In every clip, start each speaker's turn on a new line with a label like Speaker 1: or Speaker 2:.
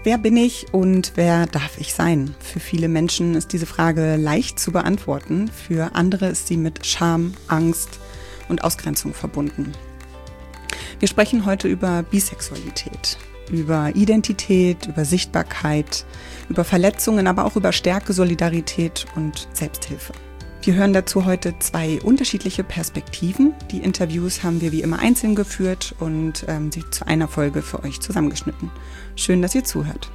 Speaker 1: Wer bin ich und wer darf ich sein? Für viele Menschen ist diese Frage leicht zu beantworten, für andere ist sie mit Scham, Angst und Ausgrenzung verbunden. Wir sprechen heute über Bisexualität, über Identität, über Sichtbarkeit, über Verletzungen, aber auch über Stärke, Solidarität und Selbsthilfe. Wir hören dazu heute 2 unterschiedliche Perspektiven. Die Interviews haben wir wie immer einzeln geführt und sie zu einer Folge für euch zusammengeschnitten. Schön, dass ihr zuhört.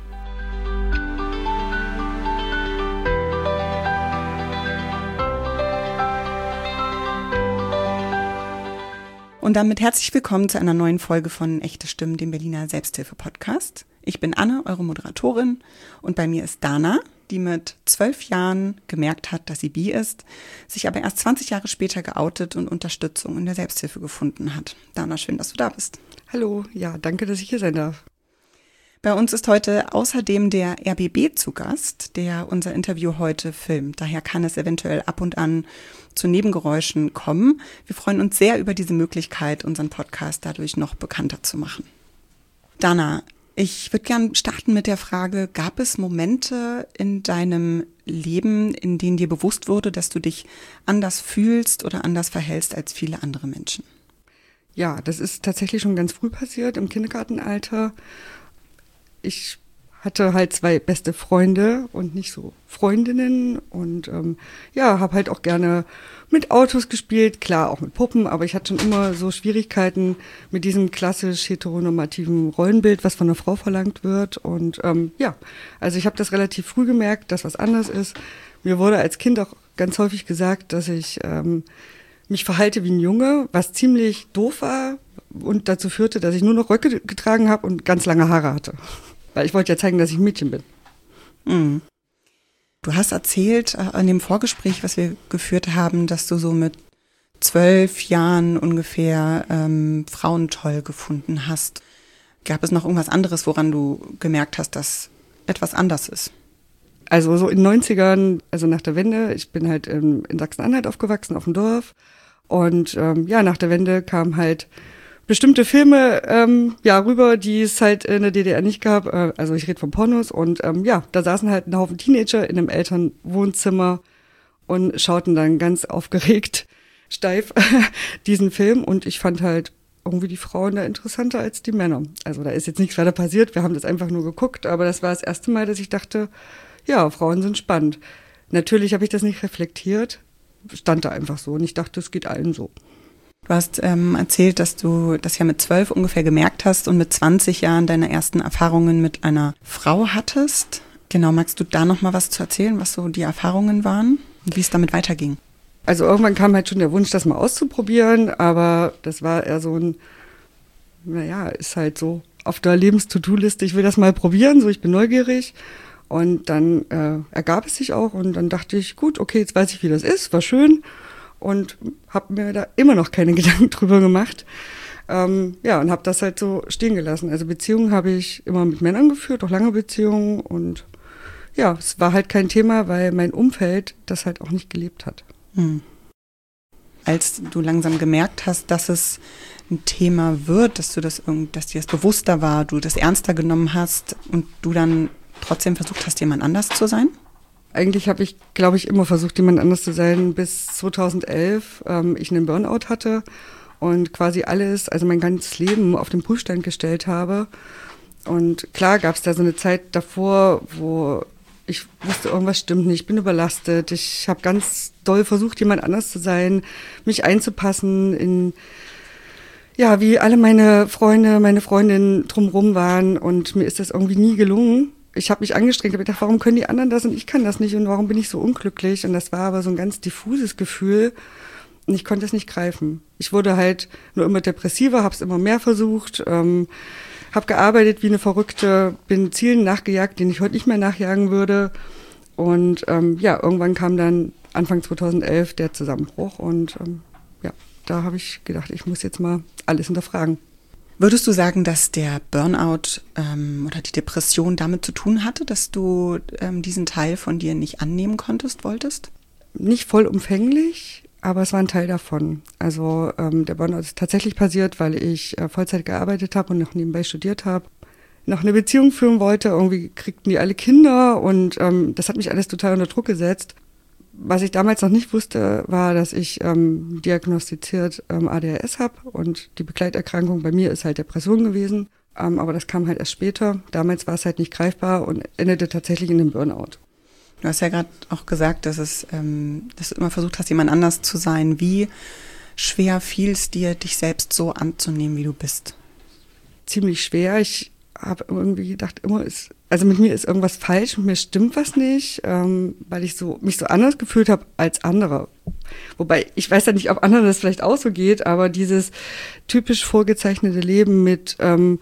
Speaker 1: Und damit herzlich willkommen zu einer neuen Folge von Echte Stimmen, dem Berliner Selbsthilfe-Podcast. Ich bin Anne, eure Moderatorin, und bei mir ist Dana, die mit 12 Jahren gemerkt hat, dass sie bi ist, sich aber erst 20 Jahre später geoutet und Unterstützung in der Selbsthilfe gefunden hat. Dana, schön, dass du da bist.
Speaker 2: Hallo, ja, danke, dass ich hier sein darf.
Speaker 1: Bei uns ist heute außerdem der RBB zu Gast, der unser Interview heute filmt. Daher kann es eventuell ab und an zu Nebengeräuschen kommen. Wir freuen uns sehr über diese Möglichkeit, unseren Podcast dadurch noch bekannter zu machen. Dana, ich würde gerne starten mit der Frage, gab es Momente in deinem Leben, in denen dir bewusst wurde, dass du dich anders fühlst oder anders verhältst als viele andere Menschen?
Speaker 2: Ja, das ist tatsächlich schon ganz früh passiert, im Kindergartenalter. Ich hatte halt 2 beste Freunde und nicht so Freundinnen und habe halt auch gerne mit Autos gespielt, klar auch mit Puppen, aber ich hatte schon immer so Schwierigkeiten mit diesem klassisch heteronormativen Rollenbild, was von einer Frau verlangt wird und also ich habe das relativ früh gemerkt, dass was anders ist. Mir wurde als Kind auch ganz häufig gesagt, dass ich mich verhalte wie ein Junge, was ziemlich doof war und dazu führte, dass ich nur noch Röcke getragen habe und ganz lange Haare hatte. Weil ich wollte ja zeigen, dass ich ein Mädchen bin.
Speaker 1: Mhm. Du hast erzählt in dem Vorgespräch, was wir geführt haben, dass du so mit 12 Jahren ungefähr Frauen toll gefunden hast. Gab es noch irgendwas anderes, woran du gemerkt hast, dass etwas anders ist?
Speaker 2: Also so in den 90ern, also nach der Wende, ich bin halt in Sachsen-Anhalt aufgewachsen, auf dem Dorf. Und nach der Wende kamen halt bestimmte Filme rüber, die es halt in der DDR nicht gab. Also ich rede von Pornos und da saßen halt ein Haufen Teenager in einem Elternwohnzimmer und schauten dann ganz aufgeregt, steif diesen Film. Und ich fand halt irgendwie die Frauen da interessanter als die Männer. Also da ist jetzt nichts weiter passiert, wir haben das einfach nur geguckt. Aber das war das erste Mal, dass ich dachte, ja, Frauen sind spannend. Natürlich habe ich das nicht reflektiert, stand da einfach so und ich dachte, es geht allen so.
Speaker 1: Du hast erzählt, dass du das ja mit 12 ungefähr gemerkt hast und mit 20 Jahren deine ersten Erfahrungen mit einer Frau hattest. Genau, magst du da noch mal was zu erzählen, was so die Erfahrungen waren und wie es damit weiterging?
Speaker 2: Also irgendwann kam halt schon der Wunsch, das mal auszuprobieren, aber das war eher so ein, ist halt so auf der Lebens-To-Do-Liste, ich will das mal probieren, so ich bin neugierig. Und dann ergab es sich auch und dann dachte ich, gut, okay, jetzt weiß ich, wie das ist, war schön. Und habe mir da immer noch keine Gedanken drüber gemacht. Und habe das halt so stehen gelassen. Also Beziehungen habe ich immer mit Männern geführt, auch lange Beziehungen. Und ja, es war halt kein Thema, weil mein Umfeld das halt auch nicht gelebt hat.
Speaker 1: Als du langsam gemerkt hast, dass es ein Thema wird, dass dir das bewusster war, du das ernster genommen hast und du dann trotzdem versucht hast, jemand anders zu sein?
Speaker 2: Eigentlich habe ich, glaube ich, immer versucht, jemand anders zu sein, bis 2011 ich einen Burnout hatte und quasi alles, also mein ganzes Leben auf den Prüfstand gestellt habe. Und klar gab es da so eine Zeit davor, wo ich wusste, irgendwas stimmt nicht, ich bin überlastet. Ich habe ganz doll versucht, jemand anders zu sein, mich einzupassen in, wie alle meine Freunde, meine Freundinnen drumherum waren und mir ist das irgendwie nie gelungen. Ich habe mich angestrengt, habe gedacht, warum können die anderen das und ich kann das nicht und warum bin ich so unglücklich? Und das war aber so ein ganz diffuses Gefühl und ich konnte es nicht greifen. Ich wurde halt nur immer depressiver, habe es immer mehr versucht, habe gearbeitet wie eine Verrückte, bin Zielen nachgejagt, denen ich heute nicht mehr nachjagen würde. Und irgendwann kam dann Anfang 2011 der Zusammenbruch und da habe ich gedacht, ich muss jetzt mal alles hinterfragen.
Speaker 1: Würdest du sagen, dass der Burnout oder die Depression damit zu tun hatte, dass du diesen Teil von dir nicht annehmen wolltest?
Speaker 2: Nicht vollumfänglich, aber es war ein Teil davon. Also der Burnout ist tatsächlich passiert, weil ich Vollzeit gearbeitet habe und noch nebenbei studiert habe. noch eine Beziehung führen wollte. Irgendwie kriegten die alle Kinder und das hat mich alles total unter Druck gesetzt. Was ich damals noch nicht wusste, war, dass ich diagnostiziert ADHS habe und die Begleiterkrankung bei mir ist halt Depression gewesen. Aber das kam halt erst später. Damals war es halt nicht greifbar und endete tatsächlich in einem Burnout.
Speaker 1: Du hast ja gerade auch gesagt, dass du immer versucht hast, jemand anders zu sein. Wie schwer fiel es dir, dich selbst so anzunehmen, wie du bist?
Speaker 2: Ziemlich schwer. Ich habe irgendwie gedacht, also mit mir ist irgendwas falsch, mit mir stimmt was nicht, weil ich mich so anders gefühlt habe als andere. Wobei, ich weiß ja nicht, ob anderen das vielleicht auch so geht, aber dieses typisch vorgezeichnete Leben mit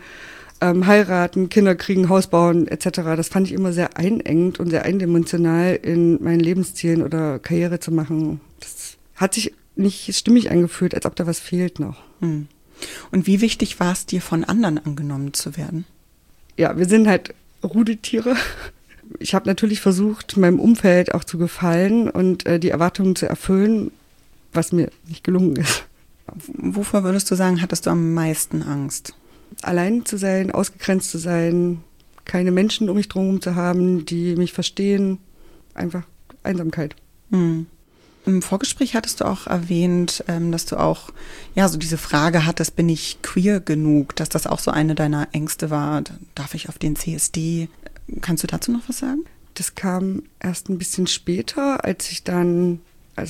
Speaker 2: heiraten, Kinder kriegen, Haus bauen etc., das fand ich immer sehr einengend und sehr eindimensional in meinen Lebenszielen oder Karriere zu machen. Das hat sich nicht stimmig angefühlt, als ob da was fehlt noch.
Speaker 1: Hm. Und wie wichtig war es dir, von anderen angenommen zu werden?
Speaker 2: Ja, wir sind halt Rudeltiere. Ich habe natürlich versucht, meinem Umfeld auch zu gefallen und die Erwartungen zu erfüllen, was mir nicht gelungen ist.
Speaker 1: Wovor würdest du sagen, hattest du am meisten Angst?
Speaker 2: Allein zu sein, ausgegrenzt zu sein, keine Menschen um mich drumherum zu haben, die mich verstehen, einfach Einsamkeit.
Speaker 1: Hm. Im Vorgespräch hattest du auch erwähnt, dass du auch so diese Frage hattest, bin ich queer genug, dass das auch so eine deiner Ängste war, darf ich auf den CSD? Kannst du dazu noch was sagen?
Speaker 2: Das kam erst ein bisschen später, als ich dann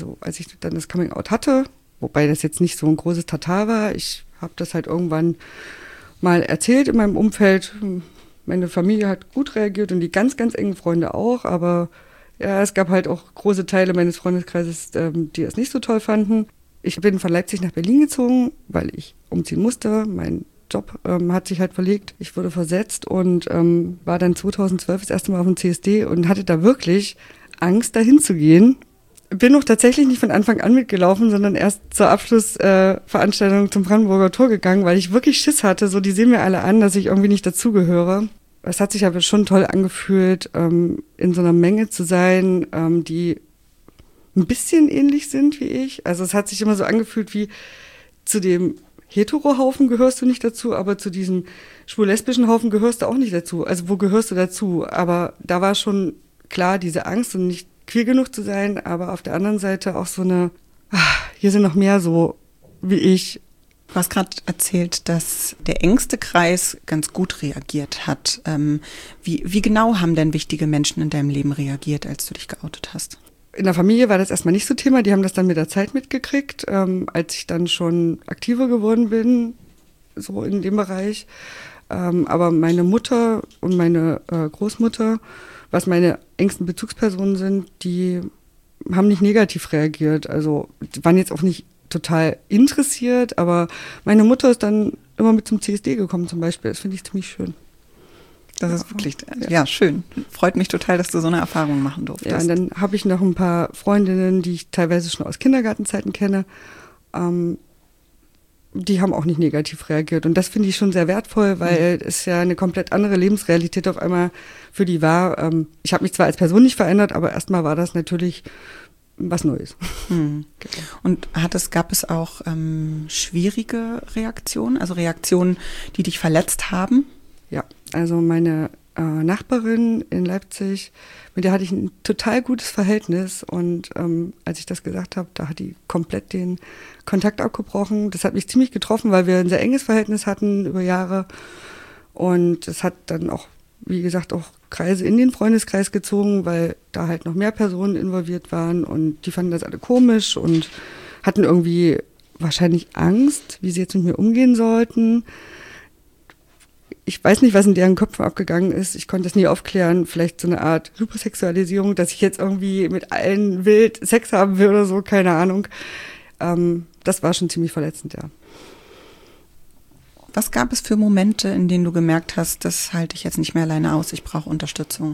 Speaker 2: das Coming-out hatte, wobei das jetzt nicht so ein großes Tatar war. Ich habe das halt irgendwann mal erzählt in meinem Umfeld. Meine Familie hat gut reagiert und die ganz, ganz engen Freunde auch, aber ja, es gab halt auch große Teile meines Freundeskreises, die es nicht so toll fanden. Ich bin von Leipzig nach Berlin gezogen, weil ich umziehen musste. Mein Job hat sich halt verlegt. Ich wurde versetzt und war dann 2012 das erste Mal auf dem CSD und hatte da wirklich Angst, dahin zu gehen. Bin auch tatsächlich nicht von Anfang an mitgelaufen, sondern erst zur Abschlussveranstaltung zum Brandenburger Tor gegangen, weil ich wirklich Schiss hatte. So, die sehen mir alle an, dass ich irgendwie nicht dazugehöre. Es hat sich aber schon toll angefühlt, in so einer Menge zu sein, die ein bisschen ähnlich sind wie ich. Also es hat sich immer so angefühlt wie, zu dem Hetero-Haufen gehörst du nicht dazu, aber zu diesem schwul-lesbischen Haufen gehörst du auch nicht dazu. Also wo gehörst du dazu? Aber da war schon klar diese Angst und nicht queer genug zu sein, aber auf der anderen Seite auch so eine, hier sind noch mehr so wie ich.
Speaker 1: Du hast gerade erzählt, dass der engste Kreis ganz gut reagiert hat. Wie genau haben denn wichtige Menschen in deinem Leben reagiert, als du dich geoutet hast?
Speaker 2: In der Familie war das erstmal nicht so Thema, die haben das dann mit der Zeit mitgekriegt, als ich dann schon aktiver geworden bin, so in dem Bereich. Aber meine Mutter und meine Großmutter, was meine engsten Bezugspersonen sind, die haben nicht negativ reagiert. Also die waren jetzt auch nicht total interessiert, aber meine Mutter ist dann immer mit zum CSD gekommen zum Beispiel. Das finde ich ziemlich schön.
Speaker 1: Das ist wirklich, schön. Freut mich total, dass du so eine Erfahrung machen durftest.
Speaker 2: Ja, und dann habe ich noch ein paar Freundinnen, die ich teilweise schon aus Kindergartenzeiten kenne. Die haben auch nicht negativ reagiert. Und das finde ich schon sehr wertvoll, weil es ja eine komplett andere Lebensrealität auf einmal für die war. Ich habe mich zwar als Person nicht verändert, aber erstmal war das natürlich was Neues.
Speaker 1: Und gab es auch schwierige Reaktionen, also Reaktionen, die dich verletzt haben?
Speaker 2: Ja, also meine Nachbarin in Leipzig, mit der hatte ich ein total gutes Verhältnis und als ich das gesagt habe, da hat die komplett den Kontakt abgebrochen. Das hat mich ziemlich getroffen, weil wir ein sehr enges Verhältnis hatten über Jahre und es hat dann auch, wie gesagt, auch Kreise in den Freundeskreis gezogen, weil da halt noch mehr Personen involviert waren und die fanden das alle komisch und hatten irgendwie wahrscheinlich Angst, wie sie jetzt mit mir umgehen sollten. Ich weiß nicht, was in deren Köpfen abgegangen ist. Ich konnte es nie aufklären. Vielleicht so eine Art Hypersexualisierung, dass ich jetzt irgendwie mit allen wild Sex haben will oder so, keine Ahnung. Das war schon ziemlich verletzend, ja.
Speaker 1: Was gab es für Momente, in denen du gemerkt hast, das halte ich jetzt nicht mehr alleine aus, ich brauche Unterstützung?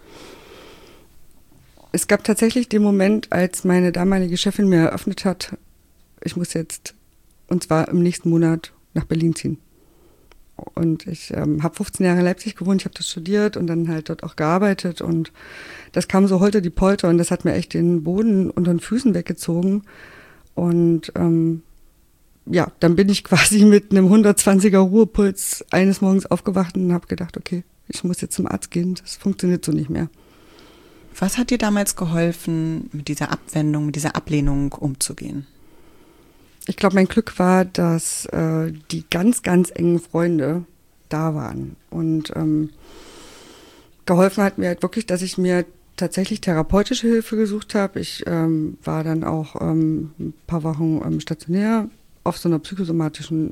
Speaker 2: Es gab tatsächlich den Moment, als meine damalige Chefin mir eröffnet hat, ich muss jetzt, und zwar im nächsten Monat, nach Berlin ziehen. Und ich habe 15 Jahre in Leipzig gewohnt, ich habe das studiert und dann halt dort auch gearbeitet und das kam so holter die Polter und das hat mir echt den Boden unter den Füßen weggezogen und ja, dann bin ich quasi mit einem 120er Ruhepuls eines Morgens aufgewacht und habe gedacht, okay, ich muss jetzt zum Arzt gehen, das funktioniert so nicht mehr.
Speaker 1: Was hat dir damals geholfen, mit dieser Abwendung, mit dieser Ablehnung umzugehen?
Speaker 2: Ich glaube, mein Glück war, dass die ganz, ganz engen Freunde da waren. Und geholfen hat mir halt wirklich, dass ich mir tatsächlich therapeutische Hilfe gesucht habe. Ich war dann auch ein paar Wochen stationär auf so einer psychosomatischen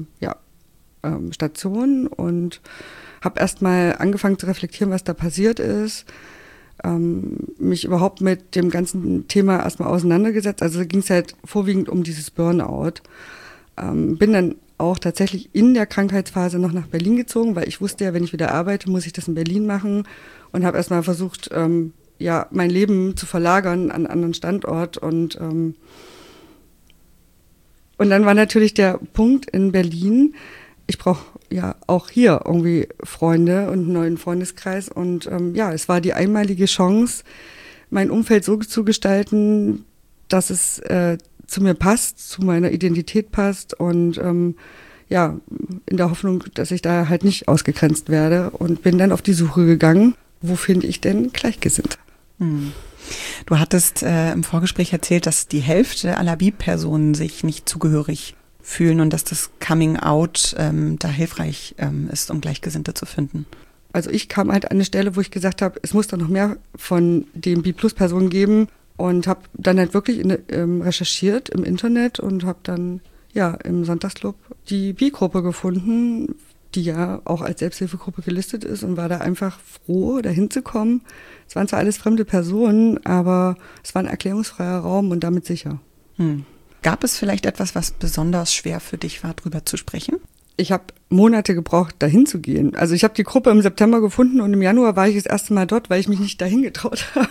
Speaker 2: Station und habe erstmal angefangen zu reflektieren, was da passiert ist. Mich überhaupt mit dem ganzen Thema erstmal auseinandergesetzt. Also ging es halt vorwiegend um dieses Burnout. Bin dann auch tatsächlich in der Krankheitsphase noch nach Berlin gezogen, weil ich wusste ja, wenn ich wieder arbeite, muss ich das in Berlin machen und habe erstmal versucht, mein Leben zu verlagern an einen anderen Standort und dann war natürlich der Punkt in Berlin, ich brauche ja auch hier irgendwie Freunde und einen neuen Freundeskreis und es war die einmalige Chance, mein Umfeld so zu gestalten, dass es zu mir passt, zu meiner Identität passt und in der Hoffnung, dass ich da halt nicht ausgegrenzt werde und bin dann auf die Suche gegangen, wo finde ich denn Gleichgesinnte?
Speaker 1: Du hattest im Vorgespräch erzählt, dass die Hälfte aller BIPOC-Personen sich nicht zugehörig fühlen und dass das Coming Out da hilfreich ist, um Gleichgesinnte zu finden.
Speaker 2: Also ich kam halt an eine Stelle, wo ich gesagt habe, es muss doch noch mehr von den B-Plus-Personen geben und habe dann halt wirklich recherchiert im Internet und habe dann im Sonntagsclub die Bi-Gruppe gefunden, die ja auch als Selbsthilfegruppe gelistet ist und war da einfach froh, da hinzukommen. Es waren zwar alles fremde Personen, aber es war ein erklärungsfreier Raum und damit sicher.
Speaker 1: Gab es vielleicht etwas, was besonders schwer für dich war, drüber zu sprechen?
Speaker 2: Ich habe Monate gebraucht, dahin zu gehen. Also ich habe die Gruppe im September gefunden und im Januar war ich das erste Mal dort, weil ich mich nicht dahin getraut habe.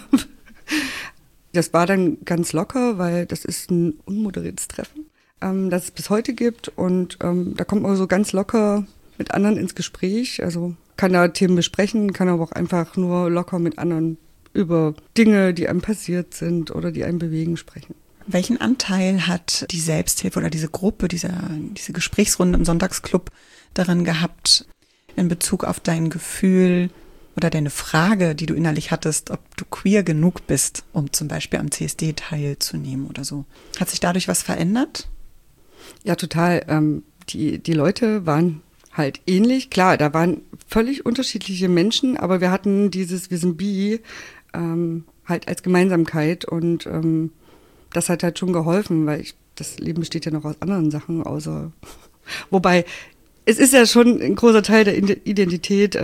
Speaker 2: Das war dann ganz locker, weil das ist ein unmoderiertes Treffen, das es bis heute gibt und da kommt man so ganz locker mit anderen ins Gespräch. Also kann da Themen besprechen, kann aber auch einfach nur locker mit anderen über Dinge, die einem passiert sind oder die einen bewegen, sprechen.
Speaker 1: Welchen Anteil hat die Selbsthilfe oder diese Gruppe, diese Gesprächsrunde im Sonntagsclub daran gehabt, in Bezug auf dein Gefühl oder deine Frage, die du innerlich hattest, ob du queer genug bist, um zum Beispiel am CSD teilzunehmen oder so? Hat sich dadurch was verändert?
Speaker 2: Ja, total. Die Leute waren halt ähnlich. Klar, da waren völlig unterschiedliche Menschen, aber wir hatten wir sind bi, halt als Gemeinsamkeit und das hat halt schon geholfen, weil das Leben besteht ja noch aus anderen Sachen, wobei es ist ja schon ein großer Teil der Identität,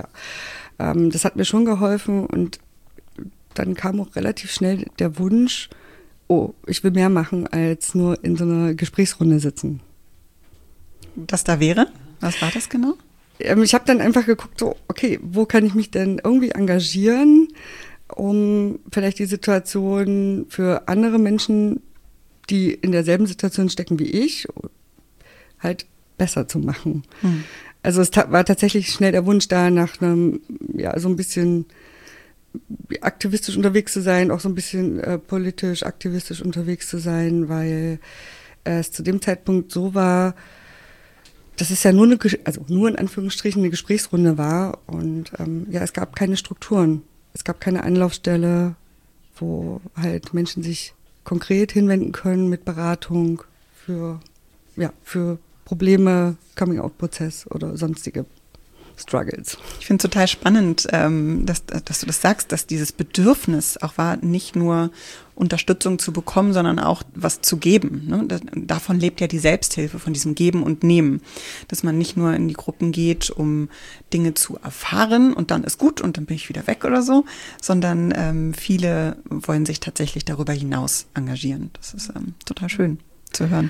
Speaker 2: das hat mir schon geholfen und dann kam auch relativ schnell der Wunsch, ich will mehr machen, als nur in so einer Gesprächsrunde sitzen.
Speaker 1: Das da wäre? Was war das genau?
Speaker 2: Ich habe dann einfach geguckt, okay, wo kann ich mich denn irgendwie engagieren, um vielleicht die Situation für andere Menschen, die in derselben Situation stecken wie ich, halt besser zu machen. Also es war tatsächlich schnell der Wunsch da, nach einem, so ein bisschen aktivistisch unterwegs zu sein, auch so ein bisschen politisch aktivistisch unterwegs zu sein, weil es zu dem Zeitpunkt so war, dass es ja nur nur in Anführungsstrichen eine Gesprächsrunde war und es gab keine Strukturen. Es gab keine Anlaufstelle, wo halt Menschen sich konkret hinwenden können mit Beratung für Probleme, Coming-out-Prozess oder sonstige Struggles.
Speaker 1: Ich finde es total spannend, dass du das sagst, dass dieses Bedürfnis auch war, nicht nur Unterstützung zu bekommen, sondern auch was zu geben. Ne? Davon lebt ja die Selbsthilfe, von diesem Geben und Nehmen. Dass man nicht nur in die Gruppen geht, um Dinge zu erfahren und dann ist gut und dann bin ich wieder weg oder so, sondern viele wollen sich tatsächlich darüber hinaus engagieren. Das ist total schön zu hören.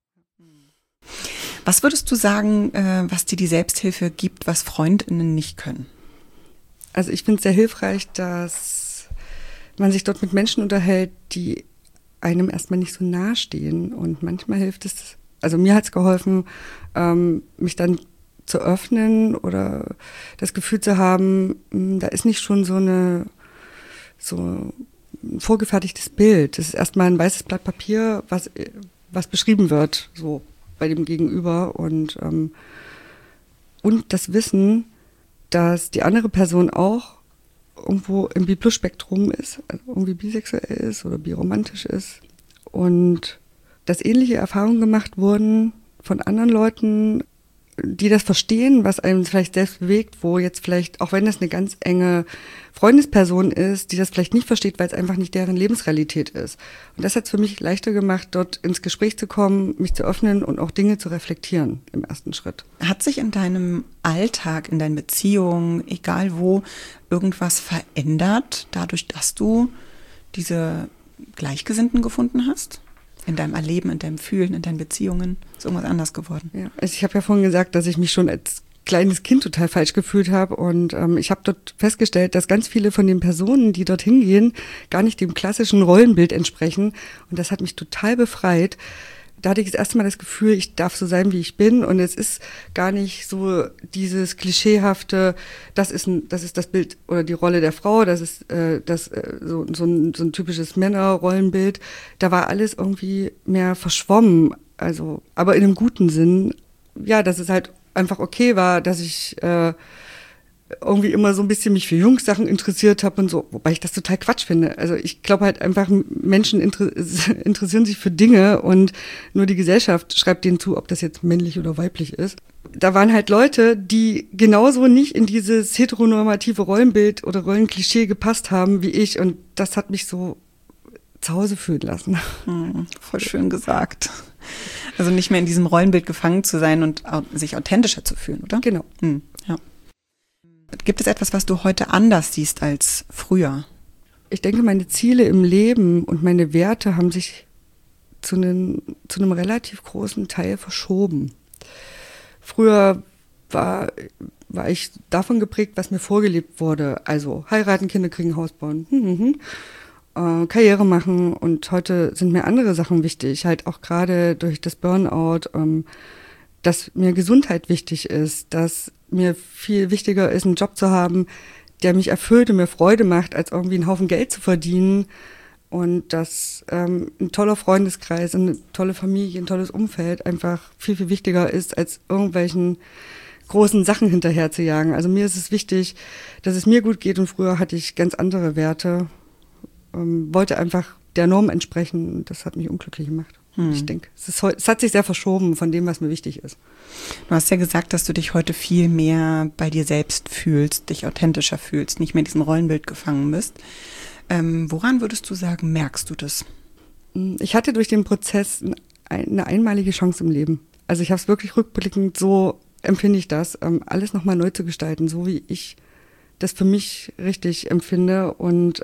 Speaker 1: Was würdest du sagen, was dir die Selbsthilfe gibt, was FreundInnen nicht können?
Speaker 2: Also ich finde es sehr hilfreich, dass man sich dort mit Menschen unterhält, die einem erstmal nicht so nahe stehen. Und manchmal hilft es, also mir hat es geholfen, mich dann zu öffnen oder das Gefühl zu haben, da ist nicht schon so ein vorgefertigtes Bild. Das ist erstmal ein weißes Blatt Papier, was beschrieben wird, so bei dem Gegenüber und das Wissen, dass die andere Person auch irgendwo im B+-Spektrum ist, also irgendwie bisexuell ist oder biromantisch ist und dass ähnliche Erfahrungen gemacht wurden von anderen Leuten, die das verstehen, was einem vielleicht selbst bewegt, wo jetzt vielleicht, auch wenn das eine ganz enge Freundesperson ist, die das vielleicht nicht versteht, weil es einfach nicht deren Lebensrealität ist. Und das hat es für mich leichter gemacht, dort ins Gespräch zu kommen, mich zu öffnen und auch Dinge zu reflektieren im ersten Schritt.
Speaker 1: Hat sich in deinem Alltag, in deinen Beziehungen, egal wo, irgendwas verändert, dadurch, dass du diese Gleichgesinnten gefunden hast? In deinem Erleben, in deinem Fühlen, in deinen Beziehungen? Ist irgendwas anders geworden?
Speaker 2: Ja, also ich habe ja vorhin gesagt, dass ich mich schon als kleines Kind total falsch gefühlt habe und ich habe dort festgestellt, dass ganz viele von den Personen, die dorthin gehen, gar nicht dem klassischen Rollenbild entsprechen und das hat mich total befreit. Da hatte ich das erste Mal das Gefühl, ich darf so sein, wie ich bin und es ist gar nicht so dieses klischeehafte, das ist das Bild oder die Rolle der Frau, das ist so ein typisches Männerrollenbild. Da war alles irgendwie mehr verschwommen, also aber in einem guten Sinn, ja, dass es halt einfach okay war, dass ich irgendwie immer so ein bisschen mich für Jungssachen interessiert habe und so, wobei ich das total Quatsch finde. Also ich glaube halt einfach, Menschen interessieren sich für Dinge und nur die Gesellschaft schreibt denen zu, ob das jetzt männlich oder weiblich ist. Da waren halt Leute, die genauso nicht in dieses heteronormative Rollenbild oder Rollenklischee gepasst haben wie ich und das hat mich so zu Hause fühlen lassen.
Speaker 1: Voll schön gesagt. Also nicht mehr in diesem Rollenbild gefangen zu sein und sich authentischer zu fühlen, oder?
Speaker 2: Genau.
Speaker 1: Ja. Gibt es etwas, was du heute anders siehst als früher?
Speaker 2: Ich denke, meine Ziele im Leben und meine Werte haben sich zu einem relativ großen Teil verschoben. Früher war ich davon geprägt, was mir vorgelebt wurde. Also heiraten, Kinder kriegen, Haus bauen, Karriere machen. Und heute sind mir andere Sachen wichtig. Halt auch gerade durch das Burnout, dass mir Gesundheit wichtig ist, dass mir viel wichtiger ist, einen Job zu haben, der mich erfüllt und mir Freude macht, als irgendwie einen Haufen Geld zu verdienen. Und dass ein toller Freundeskreis, eine tolle Familie, ein tolles Umfeld einfach viel, viel wichtiger ist, als irgendwelchen großen Sachen hinterher zu jagen. Also mir ist es wichtig, dass es mir gut geht und früher hatte ich ganz andere Werte, wollte einfach der Norm entsprechen und das hat mich unglücklich gemacht. Ich denke, es hat sich sehr verschoben von dem, was mir wichtig ist.
Speaker 1: Du hast ja gesagt, dass du dich heute viel mehr bei dir selbst fühlst, dich authentischer fühlst, nicht mehr in diesem Rollenbild gefangen bist. Woran würdest du sagen, merkst du das?
Speaker 2: Ich hatte durch den Prozess eine einmalige Chance im Leben. Also ich habe es wirklich rückblickend, so empfinde ich das, alles nochmal neu zu gestalten, so wie ich das für mich richtig empfinde und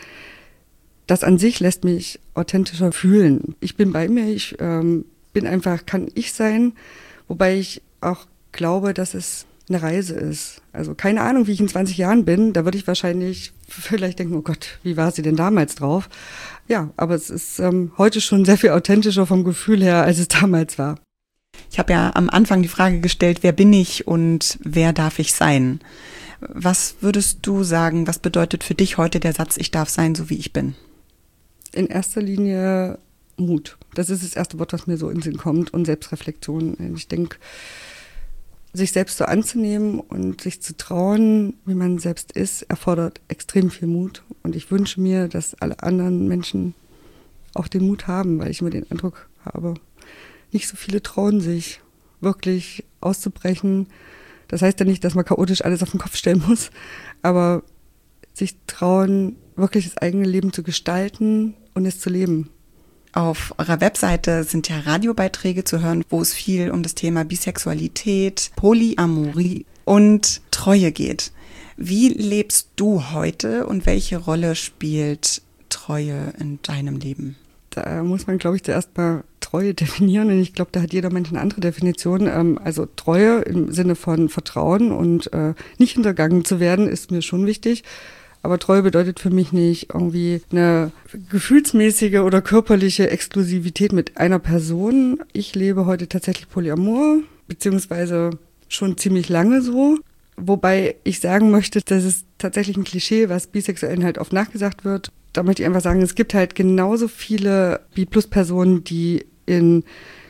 Speaker 2: das an sich lässt mich authentischer fühlen. Ich bin bei mir, ich bin einfach, kann ich sein, wobei ich auch glaube, dass es eine Reise ist. Also keine Ahnung, wie ich in 20 Jahren bin, da würde ich wahrscheinlich vielleicht denken, oh Gott, wie war sie denn damals drauf? Ja, aber es ist heute schon sehr viel authentischer vom Gefühl her, als es damals war.
Speaker 1: Ich habe ja am Anfang die Frage gestellt, wer bin ich und wer darf ich sein? Was würdest du sagen, was bedeutet für dich heute der Satz, ich darf sein, so wie ich bin?
Speaker 2: In erster Linie Mut. Das ist das erste Wort, was mir so in den Sinn kommt und Selbstreflexion. Ich denke, sich selbst so anzunehmen und sich zu trauen, wie man selbst ist, erfordert extrem viel Mut. Und ich wünsche mir, dass alle anderen Menschen auch den Mut haben, weil ich immer den Eindruck habe, nicht so viele trauen sich, wirklich auszubrechen. Das heißt ja nicht, dass man chaotisch alles auf den Kopf stellen muss, aber sich trauen, wirklich das eigene Leben zu gestalten und es zu leben.
Speaker 1: Auf eurer Webseite sind ja Radiobeiträge zu hören, wo es viel um das Thema Bisexualität, Polyamorie und Treue geht. Wie lebst du heute und welche Rolle spielt Treue in deinem Leben?
Speaker 2: Da muss man, glaube ich, zuerst mal Treue definieren und ich glaube, da hat jeder Mensch eine andere Definition. Also Treue im Sinne von Vertrauen und nicht hintergangen zu werden, ist mir schon wichtig. Aber Treue bedeutet für mich nicht irgendwie eine gefühlsmäßige oder körperliche Exklusivität mit einer Person. Ich lebe heute tatsächlich Polyamor, beziehungsweise schon ziemlich lange so. Wobei ich sagen möchte, das ist tatsächlich ein Klischee, was Bisexuellen halt oft nachgesagt wird. Da möchte ich einfach sagen, es gibt halt genauso viele B+-Personen, die in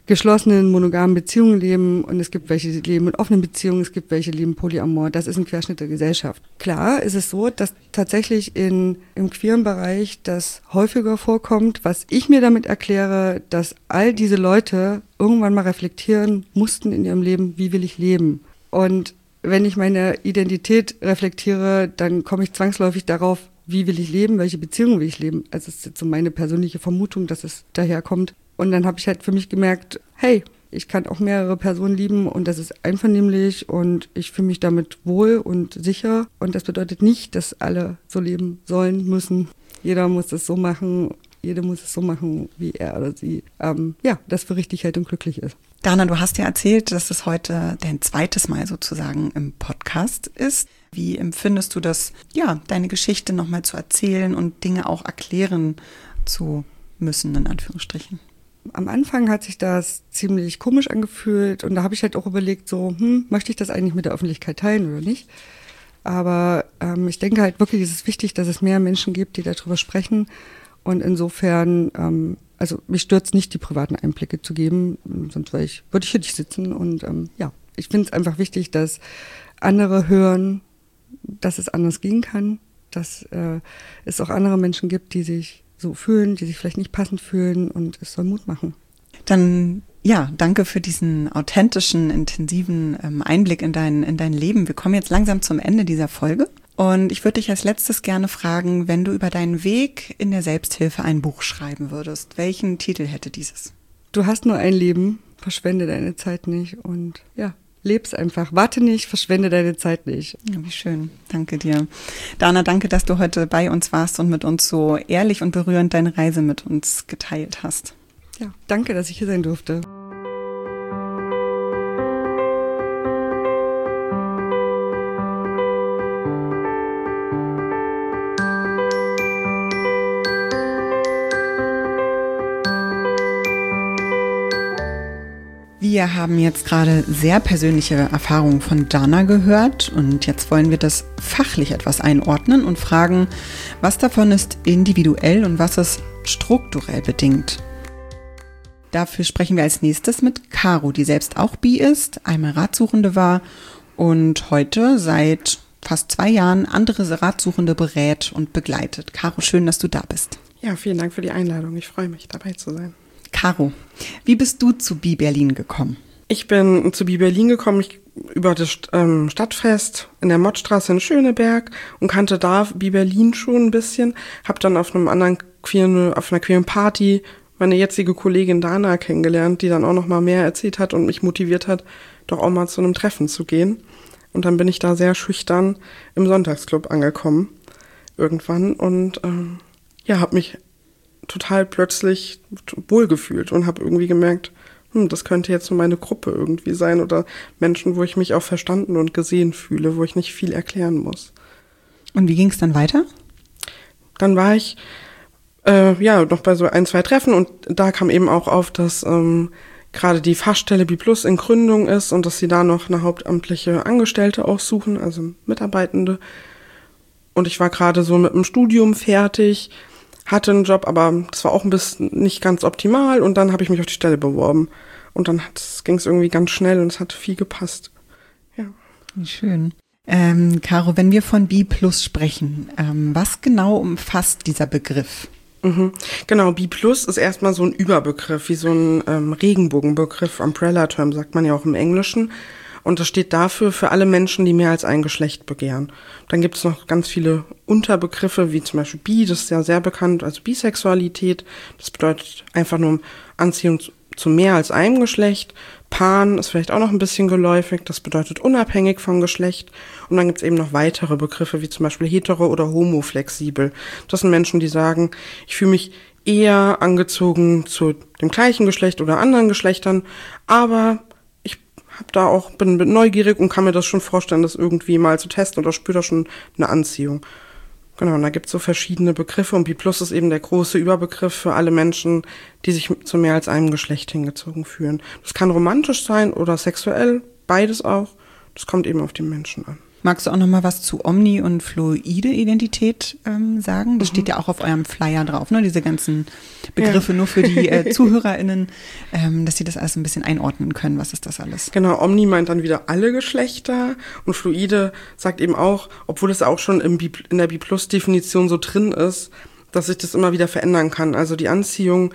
Speaker 2: geschlossenen, monogamen Beziehungen leben und es gibt welche, die leben in offenen Beziehungen, es gibt welche, die leben Polyamor. Das ist ein Querschnitt der Gesellschaft. Klar ist es so, dass tatsächlich im queeren Bereich das häufiger vorkommt, was ich mir damit erkläre, dass all diese Leute irgendwann mal reflektieren mussten in ihrem Leben, wie will ich leben? Und wenn ich meine Identität reflektiere, dann komme ich zwangsläufig darauf, wie will ich leben, welche Beziehungen will ich leben. Also es ist jetzt so meine persönliche Vermutung, dass es daherkommt. Und dann habe ich halt für mich gemerkt, hey, ich kann auch mehrere Personen lieben und das ist einvernehmlich und ich fühle mich damit wohl und sicher. Und das bedeutet nicht, dass alle so leben sollen, müssen. Jeder muss es so machen, jede muss es so machen, wie er oder sie, das für richtig hält und glücklich ist.
Speaker 1: Dana, du hast ja erzählt, dass es heute dein zweites Mal sozusagen im Podcast ist. Wie empfindest du das, deine Geschichte nochmal zu erzählen und Dinge auch erklären zu müssen, in Anführungsstrichen?
Speaker 2: Am Anfang hat sich das ziemlich komisch angefühlt und da habe ich halt auch überlegt, möchte ich das eigentlich mit der Öffentlichkeit teilen oder nicht? Aber ich denke halt wirklich, es ist wichtig, dass es mehr Menschen gibt, die darüber sprechen und insofern, mich stört es nicht, die privaten Einblicke zu geben, sonst würde ich hier nicht sitzen und ich finde es einfach wichtig, dass andere hören, dass es anders gehen kann, dass es auch andere Menschen gibt, die sich so fühlen, die sich vielleicht nicht passend fühlen und es soll Mut machen.
Speaker 1: Dann, danke für diesen authentischen, intensiven Einblick in dein Leben. Wir kommen jetzt langsam zum Ende dieser Folge und ich würde dich als letztes gerne fragen, wenn du über deinen Weg in der Selbsthilfe ein Buch schreiben würdest, welchen Titel hätte dieses?
Speaker 2: Du hast nur ein Leben, verschwende deine Zeit nicht und leb's einfach. Warte nicht, verschwende deine Zeit nicht.
Speaker 1: Ja, wie schön. Danke dir. Dana, danke, dass du heute bei uns warst und mit uns so ehrlich und berührend deine Reise mit uns geteilt hast.
Speaker 2: Ja, danke, dass ich hier sein durfte.
Speaker 1: Wir haben jetzt gerade sehr persönliche Erfahrungen von Dana gehört und jetzt wollen wir das fachlich etwas einordnen und fragen, was davon ist individuell und was ist strukturell bedingt. Dafür sprechen wir als nächstes mit Caro, die selbst auch bi ist, einmal Ratsuchende war und heute seit fast 2 Jahren andere Ratsuchende berät und begleitet. Caro, schön, dass du da bist.
Speaker 3: Ja, vielen Dank für die Einladung. Ich freue mich, dabei zu sein.
Speaker 1: Caro, wie bist du zu Bi Berlin gekommen?
Speaker 3: Ich bin zu Bi Berlin gekommen über das Stadtfest in der Mottstraße in Schöneberg und kannte da Bi Berlin schon ein bisschen. Hab dann auf einer queeren Party meine jetzige Kollegin Dana kennengelernt, die dann auch noch mal mehr erzählt hat und mich motiviert hat, doch auch mal zu einem Treffen zu gehen. Und dann bin ich da sehr schüchtern im Sonntagsclub angekommen irgendwann und habe mich total plötzlich wohlgefühlt und habe irgendwie gemerkt, das könnte jetzt so meine Gruppe irgendwie sein oder Menschen, wo ich mich auch verstanden und gesehen fühle, wo ich nicht viel erklären muss.
Speaker 1: Und wie ging es dann weiter?
Speaker 3: Dann war ich noch bei so 1, 2 Treffen und da kam eben auch auf, dass gerade die Fachstelle Bi+ in Gründung ist und dass sie da noch eine hauptamtliche Angestellte aussuchen, also Mitarbeitende. Und ich war gerade so mit dem Studium fertig, hatte einen Job, aber das war auch ein bisschen nicht ganz optimal und dann habe ich mich auf die Stelle beworben und dann ging es irgendwie ganz schnell und es hat viel gepasst. Ja.
Speaker 1: Wie schön. Caro, wenn wir von Bi+ sprechen, was genau umfasst dieser Begriff?
Speaker 3: Genau, Bi+ ist erstmal so ein Überbegriff, wie so ein Regenbogenbegriff, Umbrella-Term sagt man ja auch im Englischen. Und das steht dafür für alle Menschen, die mehr als ein Geschlecht begehren. Dann gibt es noch ganz viele Unterbegriffe, wie zum Beispiel Bi, das ist ja sehr bekannt, also Bisexualität. Das bedeutet einfach nur Anziehung zu mehr als einem Geschlecht. Pan ist vielleicht auch noch ein bisschen geläufig, das bedeutet unabhängig vom Geschlecht. Und dann gibt es eben noch weitere Begriffe, wie zum Beispiel hetero oder homoflexibel. Das sind Menschen, die sagen, ich fühle mich eher angezogen zu dem gleichen Geschlecht oder anderen Geschlechtern, aber bin neugierig und kann mir das schon vorstellen, das irgendwie mal zu testen oder spüre da schon eine Anziehung. Genau, und da gibt es so verschiedene Begriffe und Bi+ ist eben der große Überbegriff für alle Menschen, die sich zu mehr als einem Geschlecht hingezogen fühlen. Das kann romantisch sein oder sexuell, beides auch. Das kommt eben auf den Menschen an.
Speaker 1: Magst du auch noch mal was zu Omni- und fluide Identität sagen? Das steht ja auch auf eurem Flyer drauf, ne? Diese ganzen Begriffe nur für die ZuhörerInnen, dass sie das alles ein bisschen einordnen können. Was ist das alles?
Speaker 3: Genau, Omni meint dann wieder alle Geschlechter und fluide sagt eben auch, obwohl es auch schon in der B+-Definition so drin ist, dass sich das immer wieder verändern kann. Also die Anziehung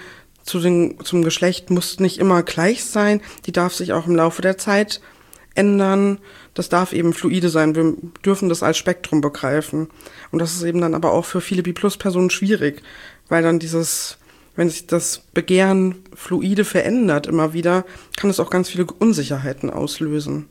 Speaker 3: zum Geschlecht muss nicht immer gleich sein, die darf sich auch im Laufe der Zeit ändern. Das darf eben fluide sein. Wir dürfen das als Spektrum begreifen. Und das ist eben dann aber auch für viele B+-Personen schwierig, weil dann wenn sich das Begehren fluide verändert immer wieder, kann es auch ganz viele Unsicherheiten auslösen.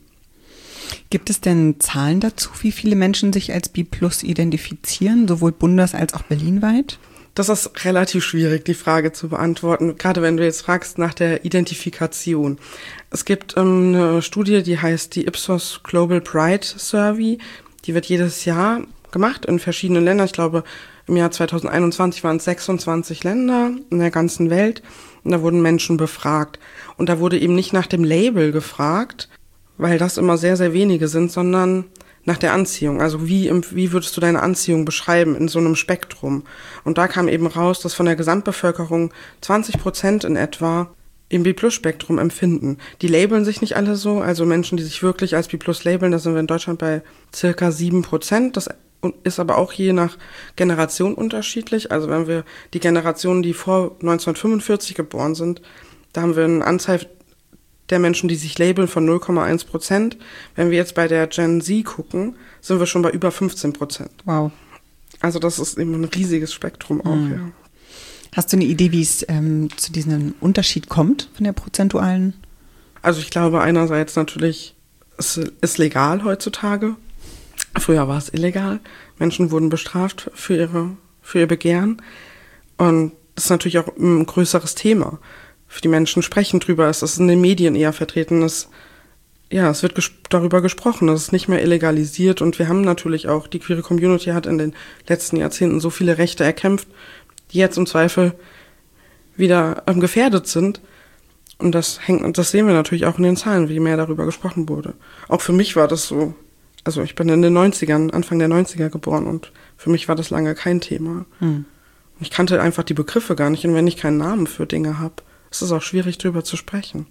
Speaker 1: Gibt es denn Zahlen dazu, wie viele Menschen sich als B+ identifizieren, sowohl bundes- als auch berlinweit?
Speaker 3: Das ist relativ schwierig, die Frage zu beantworten, gerade wenn du jetzt fragst nach der Identifikation. Es gibt eine Studie, die heißt die Ipsos Global Pride Survey. Die wird jedes Jahr gemacht in verschiedenen Ländern. Ich glaube, im Jahr 2021 waren es 26 Länder in der ganzen Welt. Und da wurden Menschen befragt. Und da wurde eben nicht nach dem Label gefragt, weil das immer sehr, sehr wenige sind, sondern nach der Anziehung. Also wie würdest du deine Anziehung beschreiben in so einem Spektrum? Und da kam eben raus, dass von der Gesamtbevölkerung 20% in etwa im B+-Spektrum empfinden. Die labeln sich nicht alle so, also Menschen, die sich wirklich als B+ labeln, da sind wir in Deutschland bei circa 7%. Das ist aber auch je nach Generation unterschiedlich. Also wenn wir die Generationen, die vor 1945 geboren sind, da haben wir eine Anzahl der Menschen, die sich labeln, von 0,1%. Wenn wir jetzt bei der Gen Z gucken, sind wir schon bei über 15%.
Speaker 1: Wow.
Speaker 3: Also das ist eben ein riesiges Spektrum auch, ja.
Speaker 1: Hast du eine Idee, wie es zu diesem Unterschied kommt von der prozentualen?
Speaker 3: Also ich glaube einerseits natürlich, es ist legal heutzutage. Früher war es illegal. Menschen wurden bestraft für ihr Begehren. Und das ist natürlich auch ein größeres Thema. Für die Menschen sprechen drüber, es ist in den Medien eher vertreten, es wird darüber gesprochen, es ist nicht mehr illegalisiert und wir haben natürlich auch, die queere Community hat in den letzten Jahrzehnten so viele Rechte erkämpft, die jetzt im Zweifel wieder gefährdet sind und das sehen wir natürlich auch in den Zahlen, wie mehr darüber gesprochen wurde. Auch für mich war das so, also ich bin in den 90ern, Anfang der 90er geboren und für mich war das lange kein Thema. Ich kannte einfach die Begriffe gar nicht und wenn ich keinen Namen für Dinge habe, ist es auch schwierig, drüber zu sprechen.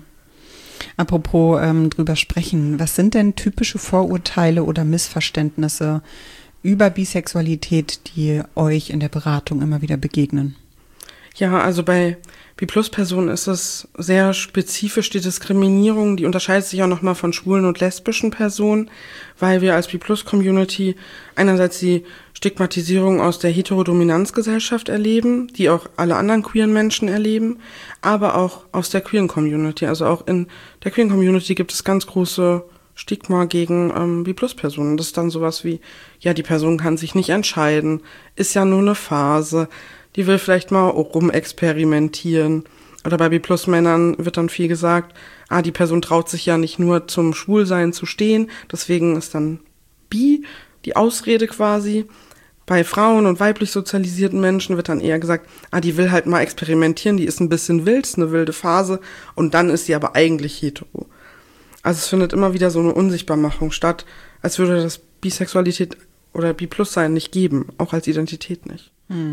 Speaker 1: Apropos drüber sprechen, was sind denn typische Vorurteile oder Missverständnisse über Bisexualität, die euch in der Beratung immer wieder begegnen?
Speaker 3: Ja, also bei B+-Personen ist es sehr spezifisch, die Diskriminierung, die unterscheidet sich auch nochmal von schwulen und lesbischen Personen, weil wir als B+-Community einerseits die Stigmatisierung aus der Heterodominanzgesellschaft erleben, die auch alle anderen queeren Menschen erleben, aber auch aus der queeren Community. Also auch in der queeren Community gibt es ganz große Stigma gegen B+-Personen. Das ist dann sowas wie, ja, die Person kann sich nicht entscheiden, ist ja nur eine Phase, die will vielleicht mal rumexperimentieren. Oder bei B+-Männern wird dann viel gesagt, die Person traut sich ja nicht nur zum Schwulsein zu stehen, deswegen ist dann bi die Ausrede quasi. Bei Frauen und weiblich sozialisierten Menschen wird dann eher gesagt, die will halt mal experimentieren, die ist ein bisschen wild, ist eine wilde Phase und dann ist sie aber eigentlich hetero. Also es findet immer wieder so eine Unsichtbarmachung statt, als würde das Bisexualität oder B+-Sein nicht geben, auch als Identität nicht.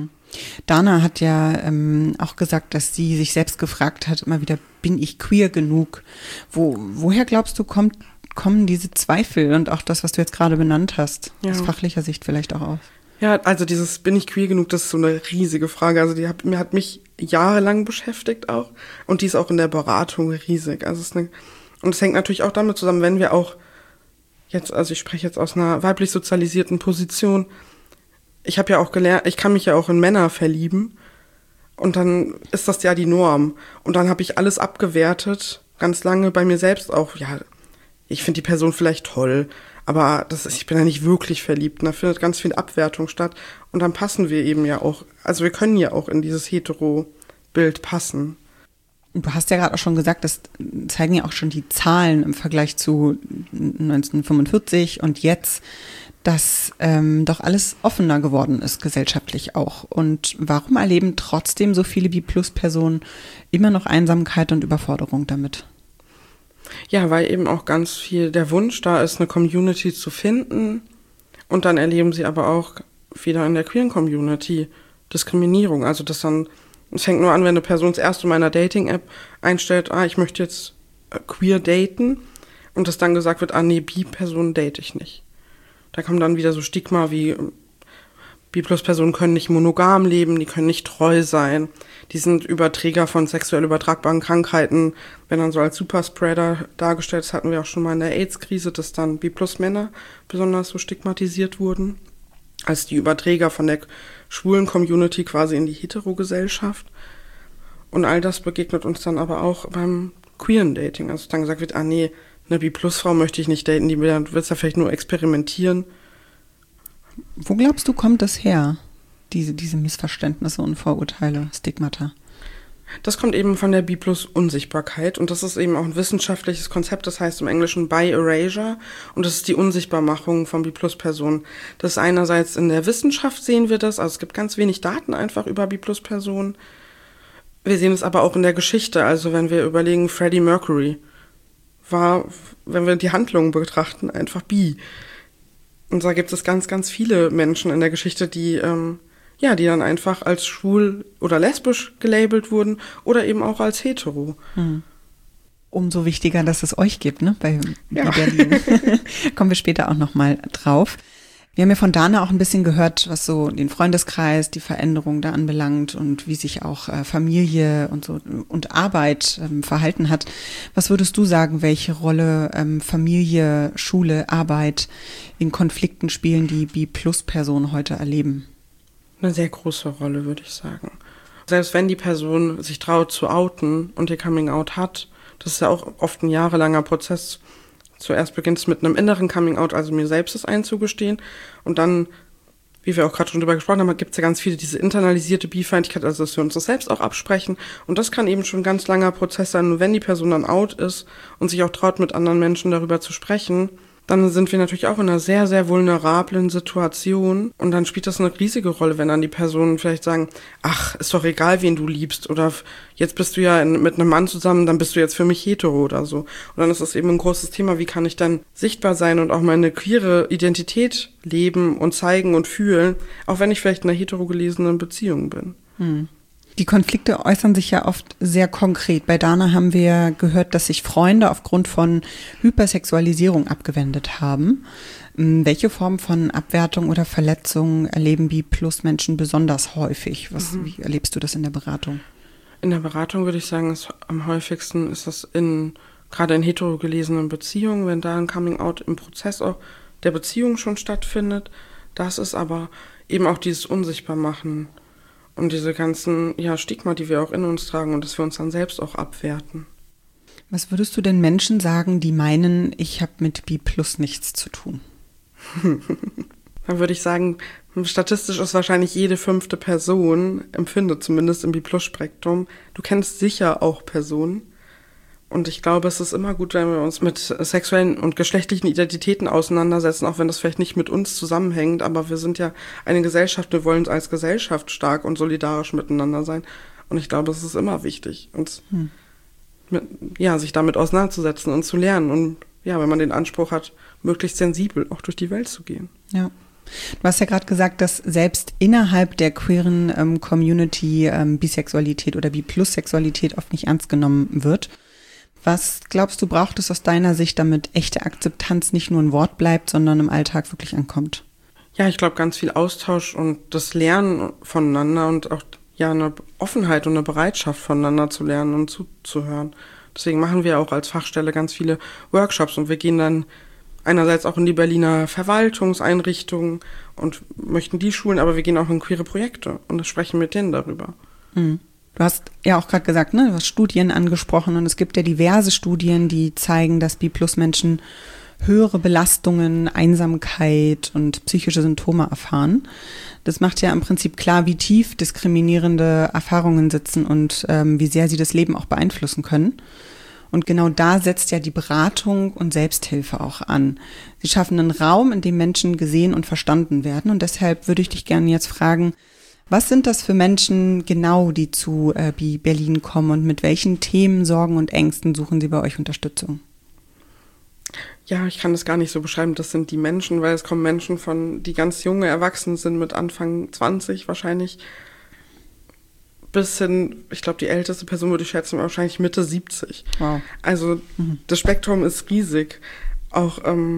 Speaker 1: Dana hat ja auch gesagt, dass sie sich selbst gefragt hat, immer wieder, bin ich queer genug? Woher glaubst du, kommen diese Zweifel und auch das, was du jetzt gerade benannt hast, aus fachlicher Sicht vielleicht auch auf?
Speaker 3: Ja, also dieses bin ich queer genug, das ist so eine riesige Frage. Also die hat mich jahrelang beschäftigt auch und die ist auch in der Beratung riesig. Also und es hängt natürlich auch damit zusammen, wenn wir auch jetzt, also ich spreche jetzt aus einer weiblich sozialisierten Position, ich habe ja auch gelernt, ich kann mich ja auch in Männer verlieben und dann ist das ja die Norm. Und dann habe ich alles abgewertet, ganz lange bei mir selbst auch, ja, ich finde die Person vielleicht toll, aber ich bin ja nicht wirklich verliebt. Und da findet ganz viel Abwertung statt. Und dann passen wir eben ja auch, also wir können ja auch in dieses Hetero-Bild passen.
Speaker 1: Du hast ja gerade auch schon gesagt, das zeigen ja auch schon die Zahlen im Vergleich zu 1945 und jetzt, dass doch alles offener geworden ist, gesellschaftlich auch. Und warum erleben trotzdem so viele B+-Personen immer noch Einsamkeit und Überforderung damit?
Speaker 3: Ja, weil eben auch ganz viel der Wunsch da ist, eine Community zu finden. Und dann erleben sie aber auch wieder in der queeren Community Diskriminierung. Also es fängt nur an, wenn eine Person das erste Mal in einer Dating-App einstellt, ich möchte jetzt queer daten. Und das dann gesagt wird, nee, Bi-Personen date ich nicht. Da kommt dann wieder so Stigma wie Bi-Plus-Personen können nicht monogam leben, die können nicht treu sein. Die sind Überträger von sexuell übertragbaren Krankheiten, wenn dann so als Superspreader dargestellt, das hatten wir auch schon mal in der AIDS-Krise, dass dann Bi-Plus-Männer besonders so stigmatisiert wurden, als die Überträger von der schwulen Community quasi in die Hetero-Gesellschaft. Und all das begegnet uns dann aber auch beim queeren Dating. Also dann gesagt wird, nee, eine Bi-Plus-Frau möchte ich nicht daten, die wird ja vielleicht nur experimentieren.
Speaker 1: Wo glaubst du, kommt das her, diese Missverständnisse und Vorurteile, Stigmata?
Speaker 3: Das kommt eben von der Bi-Plus-Unsichtbarkeit und das ist eben auch ein wissenschaftliches Konzept, das heißt im Englischen Bi-Erasure und das ist die Unsichtbarmachung von Bi-Plus-Personen. Das ist einerseits in der Wissenschaft sehen wir das, also es gibt ganz wenig Daten einfach über Bi-Plus-Personen. Wir sehen es aber auch in der Geschichte, also wenn wir überlegen, Freddie Mercury war, wenn wir die Handlungen betrachten, einfach bi. Und da gibt es ganz, ganz viele Menschen in der Geschichte, die dann einfach als schwul oder lesbisch gelabelt wurden oder eben auch als hetero.
Speaker 1: Umso wichtiger, dass es euch gibt, ne, bei Berlin. Kommen wir später auch nochmal drauf. Wir haben ja von Dana auch ein bisschen gehört, was so den Freundeskreis, die Veränderung da anbelangt und wie sich auch Familie und so und Arbeit verhalten hat. Was würdest du sagen, welche Rolle Familie, Schule, Arbeit in Konflikten spielen, die Bi-Plus-Personen heute erleben?
Speaker 3: Eine sehr große Rolle, würde ich sagen. Selbst wenn die Person sich traut zu outen und ihr Coming-out hat, das ist ja auch oft ein jahrelanger Prozess. Zuerst beginnt es mit einem inneren Coming-out, also mir selbst es einzugestehen. Und dann, wie wir auch gerade schon drüber gesprochen haben, gibt es ja ganz viele diese internalisierte Bifeindlichkeit, also dass wir uns das selbst auch absprechen. Und das kann eben schon ein ganz langer Prozess sein. Nur wenn die Person dann out ist und sich auch traut, mit anderen Menschen darüber zu sprechen, dann sind wir natürlich auch in einer sehr, sehr vulnerablen Situation. Und dann spielt das eine riesige Rolle, wenn dann die Personen vielleicht sagen, ist doch egal, wen du liebst. Oder jetzt bist du ja mit einem Mann zusammen, dann bist du jetzt für mich hetero oder so. Und dann ist das eben ein großes Thema, wie kann ich dann sichtbar sein und auch meine queere Identität leben und zeigen und fühlen, auch wenn ich vielleicht in einer hetero gelesenen Beziehung bin.
Speaker 1: Die Konflikte äußern sich ja oft sehr konkret. Bei Dana haben wir gehört, dass sich Freunde aufgrund von Hypersexualisierung abgewendet haben. Welche Form von Abwertung oder Verletzung erleben Bi-Plus-Menschen besonders häufig? Wie erlebst du das in der Beratung?
Speaker 3: In der Beratung würde ich sagen, am häufigsten ist das gerade in hetero gelesenen Beziehungen, wenn da ein Coming-out im Prozess auch der Beziehung schon stattfindet. Das ist aber eben auch dieses Unsichtbarmachen. Und diese ganzen Stigma, die wir auch in uns tragen und dass wir uns dann selbst auch abwerten.
Speaker 1: Was würdest du denn Menschen sagen, die meinen, ich habe mit Bi-Plus nichts zu tun?
Speaker 3: Dann würde ich sagen, statistisch ist wahrscheinlich jede 5. Person, empfindet zumindest im Bi-Plus-Spektrum. Du kennst sicher auch Personen. Und ich glaube, es ist immer gut, wenn wir uns mit sexuellen und geschlechtlichen Identitäten auseinandersetzen, auch wenn das vielleicht nicht mit uns zusammenhängt. Aber wir sind ja eine Gesellschaft, wir wollen als Gesellschaft stark und solidarisch miteinander sein. Und ich glaube, es ist immer wichtig, uns sich damit auseinanderzusetzen und zu lernen. Und wenn man den Anspruch hat, möglichst sensibel auch durch die Welt zu gehen.
Speaker 1: Ja. Du hast ja gerade gesagt, dass selbst innerhalb der queeren Community Bisexualität oder Bi-Plus-Sexualität oft nicht ernst genommen wird. Was glaubst du, braucht es aus deiner Sicht, damit echte Akzeptanz nicht nur ein Wort bleibt, sondern im Alltag wirklich ankommt?
Speaker 3: Ja, ich glaube, ganz viel Austausch und das Lernen voneinander und auch eine Offenheit und eine Bereitschaft voneinander zu lernen und zuzuhören. Deswegen machen wir auch als Fachstelle ganz viele Workshops und wir gehen dann einerseits auch in die Berliner Verwaltungseinrichtungen und möchten die schulen, aber wir gehen auch in queere Projekte und sprechen mit denen darüber.
Speaker 1: Mhm. Du hast ja auch gerade gesagt, du hast Studien angesprochen und es gibt ja diverse Studien, die zeigen, dass Bi-Plus-Menschen höhere Belastungen, Einsamkeit und psychische Symptome erfahren. Das macht ja im Prinzip klar, wie tief diskriminierende Erfahrungen sitzen und wie sehr sie das Leben auch beeinflussen können. Und genau da setzt ja die Beratung und Selbsthilfe auch an. Sie schaffen einen Raum, in dem Menschen gesehen und verstanden werden. Und deshalb würde ich dich gerne jetzt fragen, was sind das für Menschen genau, die zu Berlin kommen und mit welchen Themen, Sorgen und Ängsten suchen sie bei euch Unterstützung?
Speaker 3: Ja, ich kann das gar nicht so beschreiben, das sind die Menschen, weil es kommen Menschen von, die ganz junge Erwachsene sind, mit Anfang 20 wahrscheinlich, bis hin, ich glaube, die älteste Person würde ich schätzen, wahrscheinlich Mitte 70.
Speaker 1: Wow.
Speaker 3: Also das Spektrum ist riesig. Auch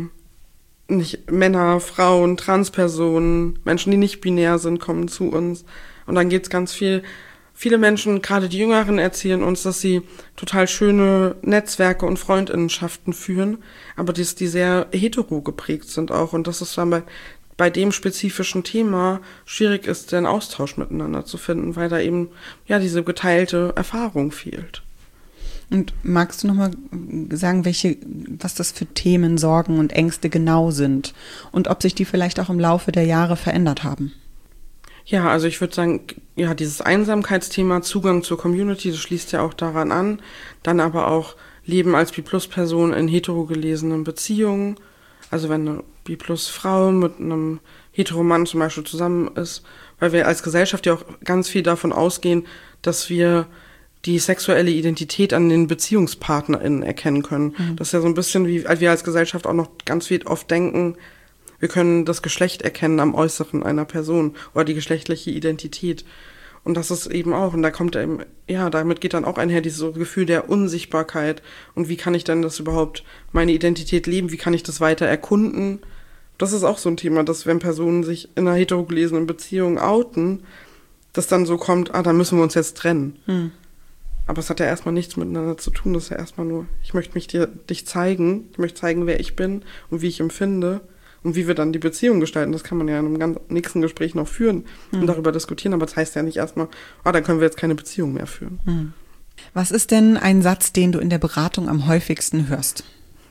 Speaker 3: nicht Männer, Frauen, Transpersonen, Menschen, die nicht binär sind, kommen zu uns. Und dann geht's ganz viel. Viele Menschen, gerade die Jüngeren, erzählen uns, dass sie total schöne Netzwerke und Freundinnenschaften führen, aber die sehr hetero geprägt sind auch. Und dass es dann bei dem spezifischen Thema schwierig ist, den Austausch miteinander zu finden, weil da eben ja diese geteilte Erfahrung fehlt.
Speaker 1: Und magst du nochmal sagen, was das für Themen, Sorgen und Ängste genau sind und ob sich die vielleicht auch im Laufe der Jahre verändert haben?
Speaker 3: Ja, also ich würde sagen, ja, dieses Einsamkeitsthema, Zugang zur Community, das schließt ja auch daran an. Dann aber auch Leben als B+-Person in heterogelesenen Beziehungen. Also wenn eine B+-Frau mit einem Heteromann zum Beispiel zusammen ist, weil wir als Gesellschaft ja auch ganz viel davon ausgehen, dass wir die sexuelle Identität an den BeziehungspartnerInnen erkennen können. Das ist ja so ein bisschen wie wir als Gesellschaft auch noch ganz viel oft denken, wir können das Geschlecht erkennen am Äußeren einer Person oder die geschlechtliche Identität. Und das ist eben auch, und da kommt eben, ja, damit geht dann auch einher dieses Gefühl der Unsichtbarkeit. Und wie kann ich denn das überhaupt, meine Identität leben? Wie kann ich das weiter erkunden? Das ist auch so ein Thema, dass wenn Personen sich in einer heterogelesenen Beziehung outen, dass dann so kommt, da müssen wir uns jetzt trennen. Aber es hat ja erstmal nichts miteinander zu tun. Das ist ja erstmal nur, ich möchte dich zeigen. Ich möchte zeigen, wer ich bin und wie ich empfinde. Und wie wir dann die Beziehung gestalten, das kann man ja in einem ganz nächsten Gespräch noch führen und darüber diskutieren. Aber das heißt ja nicht erstmal, dann können wir jetzt keine Beziehung mehr führen.
Speaker 1: Was ist denn ein Satz, den du in der Beratung am häufigsten hörst?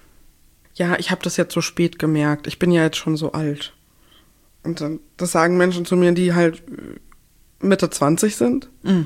Speaker 3: Ja, ich habe das jetzt so spät gemerkt. Ich bin ja jetzt schon so alt. Und dann, das sagen Menschen zu mir, die halt Mitte 20 sind.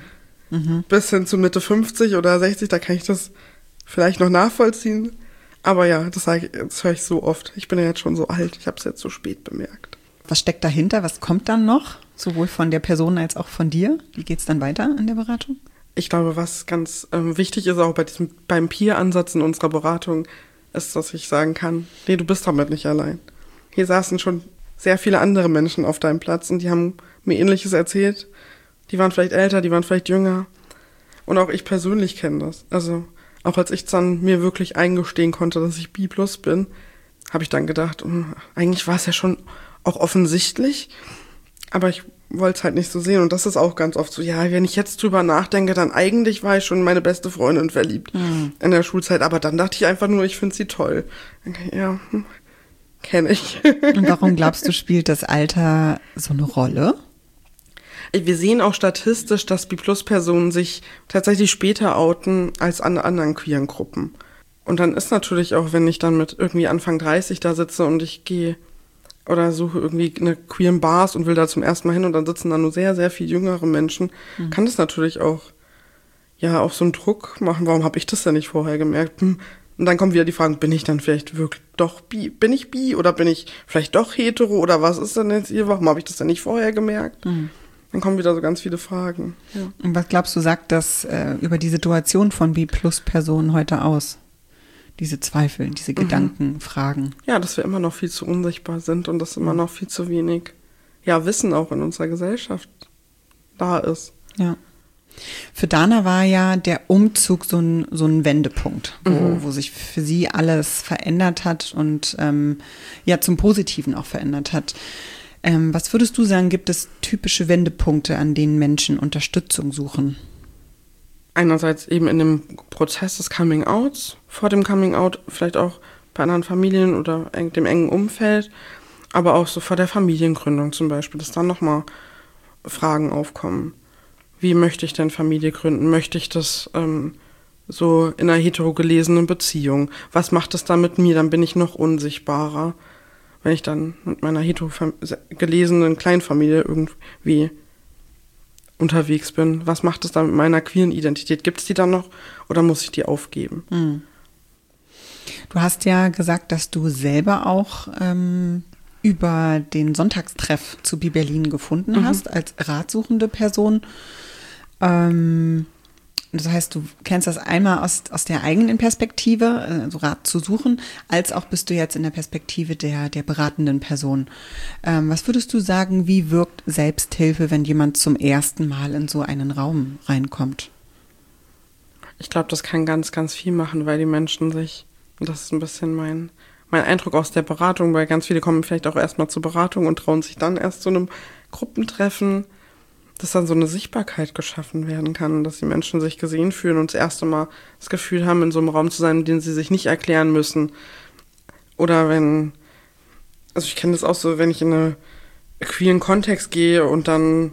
Speaker 3: Bis hin zu Mitte 50 oder 60, da kann ich das vielleicht noch nachvollziehen. Aber ja, das höre ich so oft. Ich bin ja jetzt schon so alt. Ich habe es jetzt so spät bemerkt.
Speaker 1: Was steckt dahinter? Was kommt dann noch? Sowohl von der Person als auch von dir? Wie geht's dann weiter in der Beratung?
Speaker 3: Ich glaube, was ganz wichtig ist auch beim Peer-Ansatz in unserer Beratung, ist, dass ich sagen kann, nee, du bist damit nicht allein. Hier saßen schon sehr viele andere Menschen auf deinem Platz und die haben mir Ähnliches erzählt. Die waren vielleicht älter, die waren vielleicht jünger. Und auch ich persönlich kenne das. Also auch als ich dann mir wirklich eingestehen konnte, dass ich B+ bin, habe ich dann gedacht, eigentlich war es ja schon auch offensichtlich, aber ich wollte es halt nicht so sehen. Und das ist auch ganz oft so, ja, wenn ich jetzt drüber nachdenke, dann eigentlich war ich schon in meine beste Freundin verliebt in der Schulzeit. Aber dann dachte ich einfach nur, ich finde sie toll. Ja, kenne ich.
Speaker 1: Und warum glaubst du, spielt das Alter so eine Rolle?
Speaker 3: Wir sehen auch statistisch, dass B+-Personen sich tatsächlich später outen als an anderen queeren Gruppen. Und dann ist natürlich auch, wenn ich dann mit irgendwie Anfang 30 da sitze und ich gehe oder suche irgendwie eine queeren Bars und will da zum ersten Mal hin und dann sitzen da nur sehr, sehr viel jüngere Menschen, kann das natürlich auch so einen Druck machen. Warum habe ich das denn nicht vorher gemerkt? Und dann kommen wieder die Fragen, bin ich dann vielleicht wirklich doch bi? Bin ich bi oder bin ich vielleicht doch hetero oder was ist denn jetzt hier? Warum habe ich das denn nicht vorher gemerkt? Dann kommen wieder so ganz viele Fragen. Ja.
Speaker 1: Und was glaubst du, sagt das über die Situation von B+-Personen heute aus? Diese Zweifel, diese Gedanken, Fragen.
Speaker 3: Ja, dass wir immer noch viel zu unsichtbar sind und dass immer noch viel zu wenig Wissen auch in unserer Gesellschaft da ist.
Speaker 1: Ja. Für Dana war ja der Umzug so ein Wendepunkt, wo sich für sie alles verändert hat und zum Positiven auch verändert hat. Was würdest du sagen, gibt es typische Wendepunkte, an denen Menschen Unterstützung suchen?
Speaker 3: Einerseits eben in dem Prozess des Coming-Outs, vor dem Coming-Out, vielleicht auch bei anderen Familien oder dem engen Umfeld, aber auch so vor der Familiengründung zum Beispiel, dass dann nochmal Fragen aufkommen. Wie möchte ich denn Familie gründen? Möchte ich das so in einer heterogelesenen Beziehung? Was macht das dann mit mir? Dann bin ich noch unsichtbarer, wenn ich dann mit meiner heterogelesenen Kleinfamilie irgendwie unterwegs bin. Was macht es dann mit meiner queeren Identität? Gibt es die dann noch oder muss ich die aufgeben?
Speaker 1: Du hast ja gesagt, dass du selber auch über den Sonntagstreff zu Bi Berlin gefunden hast, als ratsuchende Person. Das heißt, du kennst das einmal aus der eigenen Perspektive, so Rat zu suchen, als auch bist du jetzt in der Perspektive der beratenden Person. Was würdest du sagen, wie wirkt Selbsthilfe, wenn jemand zum ersten Mal in so einen Raum reinkommt?
Speaker 3: Ich glaube, das kann ganz, ganz viel machen, weil die Menschen sich, und das ist ein bisschen mein Eindruck aus der Beratung, weil ganz viele kommen vielleicht auch erstmal zur Beratung und trauen sich dann erst zu einem Gruppentreffen, dass dann so eine Sichtbarkeit geschaffen werden kann, dass die Menschen sich gesehen fühlen und das erste Mal das Gefühl haben, in so einem Raum zu sein, in dem sie sich nicht erklären müssen. Oder also ich kenne das auch so, wenn ich in einen queeren Kontext gehe und dann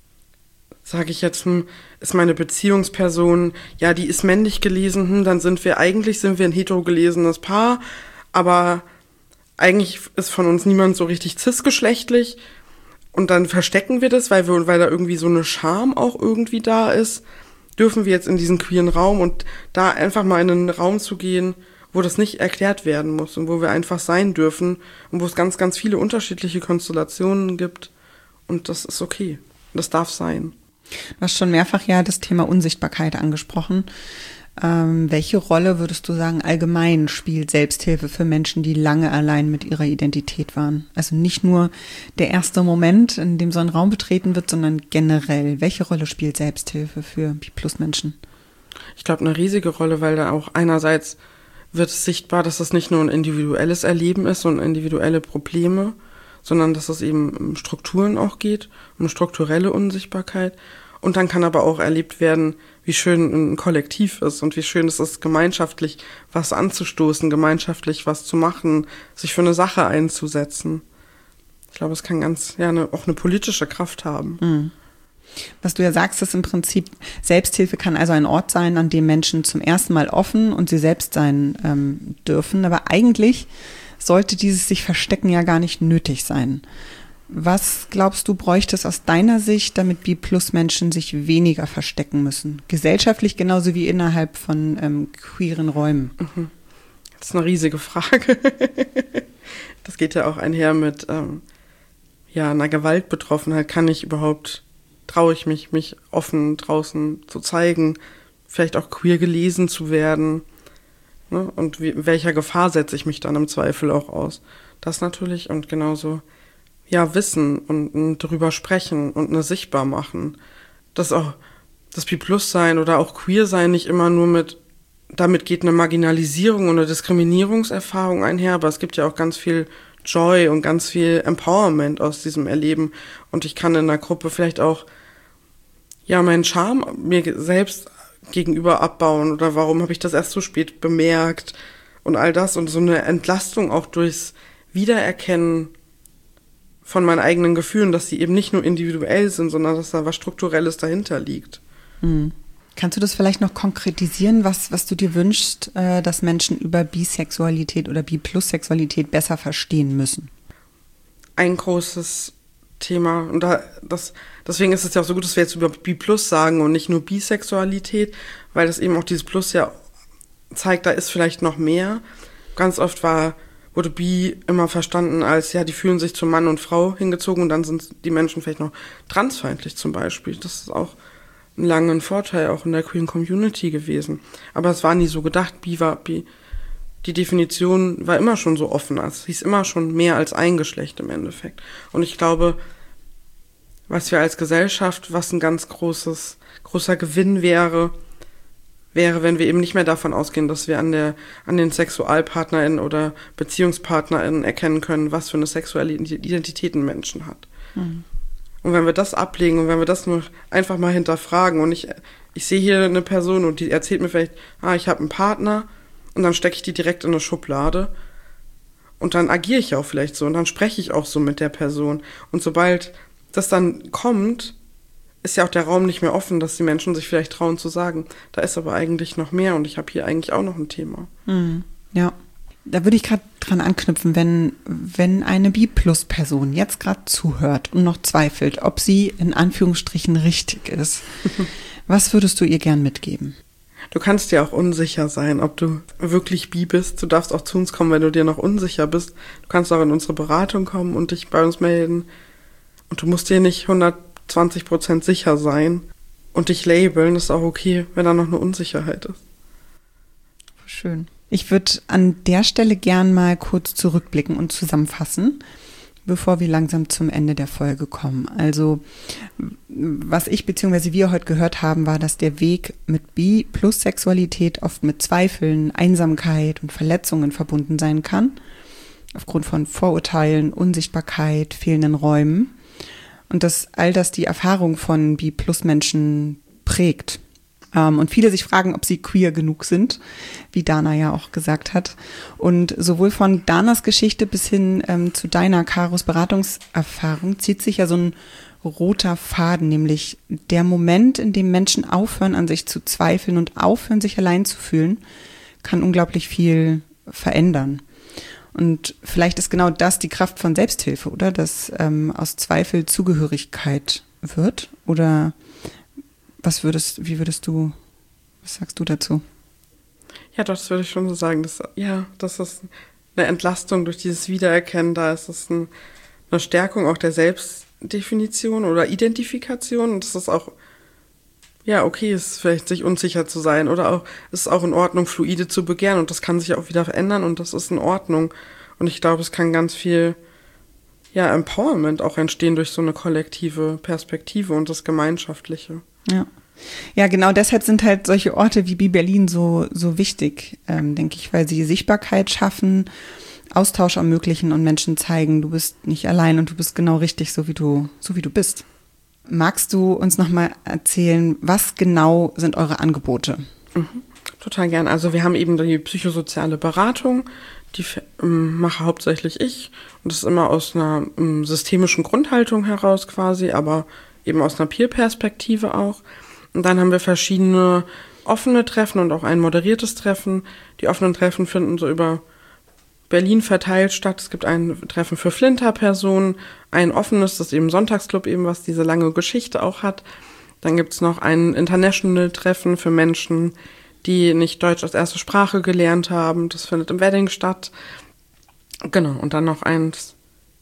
Speaker 3: sage ich jetzt, ist meine Beziehungsperson, ja, die ist männlich gelesen, dann sind wir ein hetero gelesenes Paar, aber eigentlich ist von uns niemand so richtig cisgeschlechtlich. Und dann verstecken wir das, weil da irgendwie so eine Scham auch irgendwie da ist, dürfen wir jetzt in diesen queeren Raum und da einfach mal in einen Raum zu gehen, wo das nicht erklärt werden muss und wo wir einfach sein dürfen und wo es ganz, ganz viele unterschiedliche Konstellationen gibt. Und das ist okay. Das darf sein.
Speaker 1: Du hast schon mehrfach ja das Thema Unsichtbarkeit angesprochen. Welche Rolle würdest du sagen, allgemein spielt Selbsthilfe für Menschen, die lange allein mit ihrer Identität waren? Also nicht nur der erste Moment, in dem so ein Raum betreten wird, sondern generell. Welche Rolle spielt Selbsthilfe für B+-Menschen?
Speaker 3: Ich glaube, eine riesige Rolle, weil da auch einerseits wird es sichtbar, dass es nicht nur ein individuelles Erleben ist und individuelle Probleme, sondern dass es eben um Strukturen auch geht, um strukturelle Unsichtbarkeit. Und dann kann aber auch erlebt werden, wie schön ein Kollektiv ist und wie schön es ist, gemeinschaftlich was anzustoßen, gemeinschaftlich was zu machen, sich für eine Sache einzusetzen. Ich glaube, es kann auch eine politische Kraft haben.
Speaker 1: Mhm. Was du ja sagst, ist im Prinzip, Selbsthilfe kann also ein Ort sein, an dem Menschen zum ersten Mal offen und sie selbst sein dürfen. Aber eigentlich sollte dieses sich verstecken ja gar nicht nötig sein. Was glaubst du, bräuchte es aus deiner Sicht, damit B+-Menschen sich weniger verstecken müssen? Gesellschaftlich genauso wie innerhalb von queeren Räumen.
Speaker 3: Das ist eine riesige Frage. Das geht ja auch einher mit einer Gewaltbetroffenheit. Traue ich mich offen draußen zu zeigen, vielleicht auch queer gelesen zu werden? Ne? Und welcher Gefahr setze ich mich dann im Zweifel auch aus? Das natürlich und genauso wissen und drüber sprechen und eine sichtbar machen. Dass auch das B+-Sein oder auch Queer-Sein nicht immer nur damit geht eine Marginalisierung und eine Diskriminierungserfahrung einher, aber es gibt ja auch ganz viel Joy und ganz viel Empowerment aus diesem Erleben. Und ich kann in einer Gruppe vielleicht auch meinen Charme mir selbst gegenüber abbauen oder warum habe ich das erst so spät bemerkt und all das und so eine Entlastung auch durchs Wiedererkennen von meinen eigenen Gefühlen, dass sie eben nicht nur individuell sind, sondern dass da was Strukturelles dahinter liegt.
Speaker 1: Mhm. Kannst du das vielleicht noch konkretisieren, was du dir wünschst, dass Menschen über Bisexualität oder B+-Sexualität besser verstehen müssen?
Speaker 3: Ein großes Thema, und deswegen ist es ja auch so gut, dass wir jetzt über B+ sagen und nicht nur Bisexualität, weil das eben auch dieses Plus ja zeigt, da ist vielleicht noch mehr. Ganz oft wurde Bi immer verstanden als, die fühlen sich zu Mann und Frau hingezogen und dann sind die Menschen vielleicht noch transfeindlich zum Beispiel. Das ist auch ein langer Vorteil auch in der queeren Community gewesen. Aber es war nie so gedacht. Die Definition war immer schon so offen. Es hieß immer schon mehr als ein Geschlecht im Endeffekt. Und ich glaube, was wir als Gesellschaft, was ein ganz großer Gewinn wäre, wenn wir eben nicht mehr davon ausgehen, dass wir an den SexualpartnerInnen oder BeziehungspartnerInnen erkennen können, was für eine sexuelle Identität ein Menschen hat. Mhm. Und wenn wir das ablegen und wenn wir das nur einfach mal hinterfragen und ich sehe hier eine Person und die erzählt mir vielleicht, ich habe einen Partner und dann stecke ich die direkt in eine Schublade und dann agiere ich auch vielleicht so und dann spreche ich auch so mit der Person. Und sobald das dann kommt, ist ja auch der Raum nicht mehr offen, dass die Menschen sich vielleicht trauen zu sagen, da ist aber eigentlich noch mehr und ich habe hier eigentlich auch noch ein Thema.
Speaker 1: Mhm. Ja, da würde ich gerade dran anknüpfen, wenn eine B+-Person jetzt gerade zuhört und noch zweifelt, ob sie in Anführungsstrichen richtig ist, was würdest du ihr gern mitgeben?
Speaker 3: Du kannst ja auch unsicher sein, ob du wirklich bi bist. Du darfst auch zu uns kommen, wenn du dir noch unsicher bist. Du kannst auch in unsere Beratung kommen und dich bei uns melden. Und du musst dir nicht 120% sicher sein. und dich labeln, ist auch okay, wenn da noch eine Unsicherheit ist.
Speaker 1: Schön. Ich würde an der Stelle gern mal kurz zurückblicken und zusammenfassen, bevor wir langsam zum Ende der Folge kommen. Also, was ich bzw. wir heute gehört haben, war, dass der Weg mit Bi-Plus-Sexualität oft mit Zweifeln, Einsamkeit und Verletzungen verbunden sein kann, aufgrund von Vorurteilen, Unsichtbarkeit, fehlenden Räumen. Und dass all das die Erfahrung von Bi-Plus-Menschen prägt. Und viele sich fragen, ob sie queer genug sind, wie Dana ja auch gesagt hat. Und sowohl von Danas Geschichte bis hin zu deiner, Karos Beratungserfahrung, zieht sich ja so ein roter Faden, nämlich der Moment, in dem Menschen aufhören, an sich zu zweifeln und aufhören, sich allein zu fühlen, kann unglaublich viel verändern. Und vielleicht ist genau das die Kraft von Selbsthilfe, oder? Dass aus Zweifel Zugehörigkeit wird, oder was sagst du dazu?
Speaker 3: Ja, das würde ich schon so sagen. Das ist eine Entlastung durch dieses Wiedererkennen. Da ist es eine Stärkung auch der Selbstdefinition oder Identifikation. Und das ist auch, okay ist vielleicht sich unsicher zu sein oder auch, es ist auch in Ordnung, fluide zu begehren. Und das kann sich auch wieder verändern und das ist in Ordnung. Und ich glaube, es kann ganz viel, Empowerment auch entstehen durch so eine kollektive Perspektive und das Gemeinschaftliche.
Speaker 1: Ja, genau deshalb sind halt solche Orte wie Bi-Berlin so wichtig, denke ich, weil sie Sichtbarkeit schaffen, Austausch ermöglichen und Menschen zeigen, du bist nicht allein und du bist genau richtig, so wie du bist. Magst du uns nochmal erzählen, was genau sind eure Angebote?
Speaker 3: Total gern. Also wir haben eben die psychosoziale Beratung, die mache hauptsächlich ich und das ist immer aus einer systemischen Grundhaltung heraus quasi, aber eben aus einer Peer-Perspektive auch. Und dann haben wir verschiedene offene Treffen und auch ein moderiertes Treffen. Die offenen Treffen finden so über Berlin verteilt statt. Es gibt ein Treffen für Flinter-Personen, ein offenes, das ist eben Sonntagsclub eben, was diese lange Geschichte auch hat. Dann gibt es noch ein International-Treffen für Menschen, die nicht Deutsch als erste Sprache gelernt haben. Das findet im Wedding statt. Genau, und dann noch eins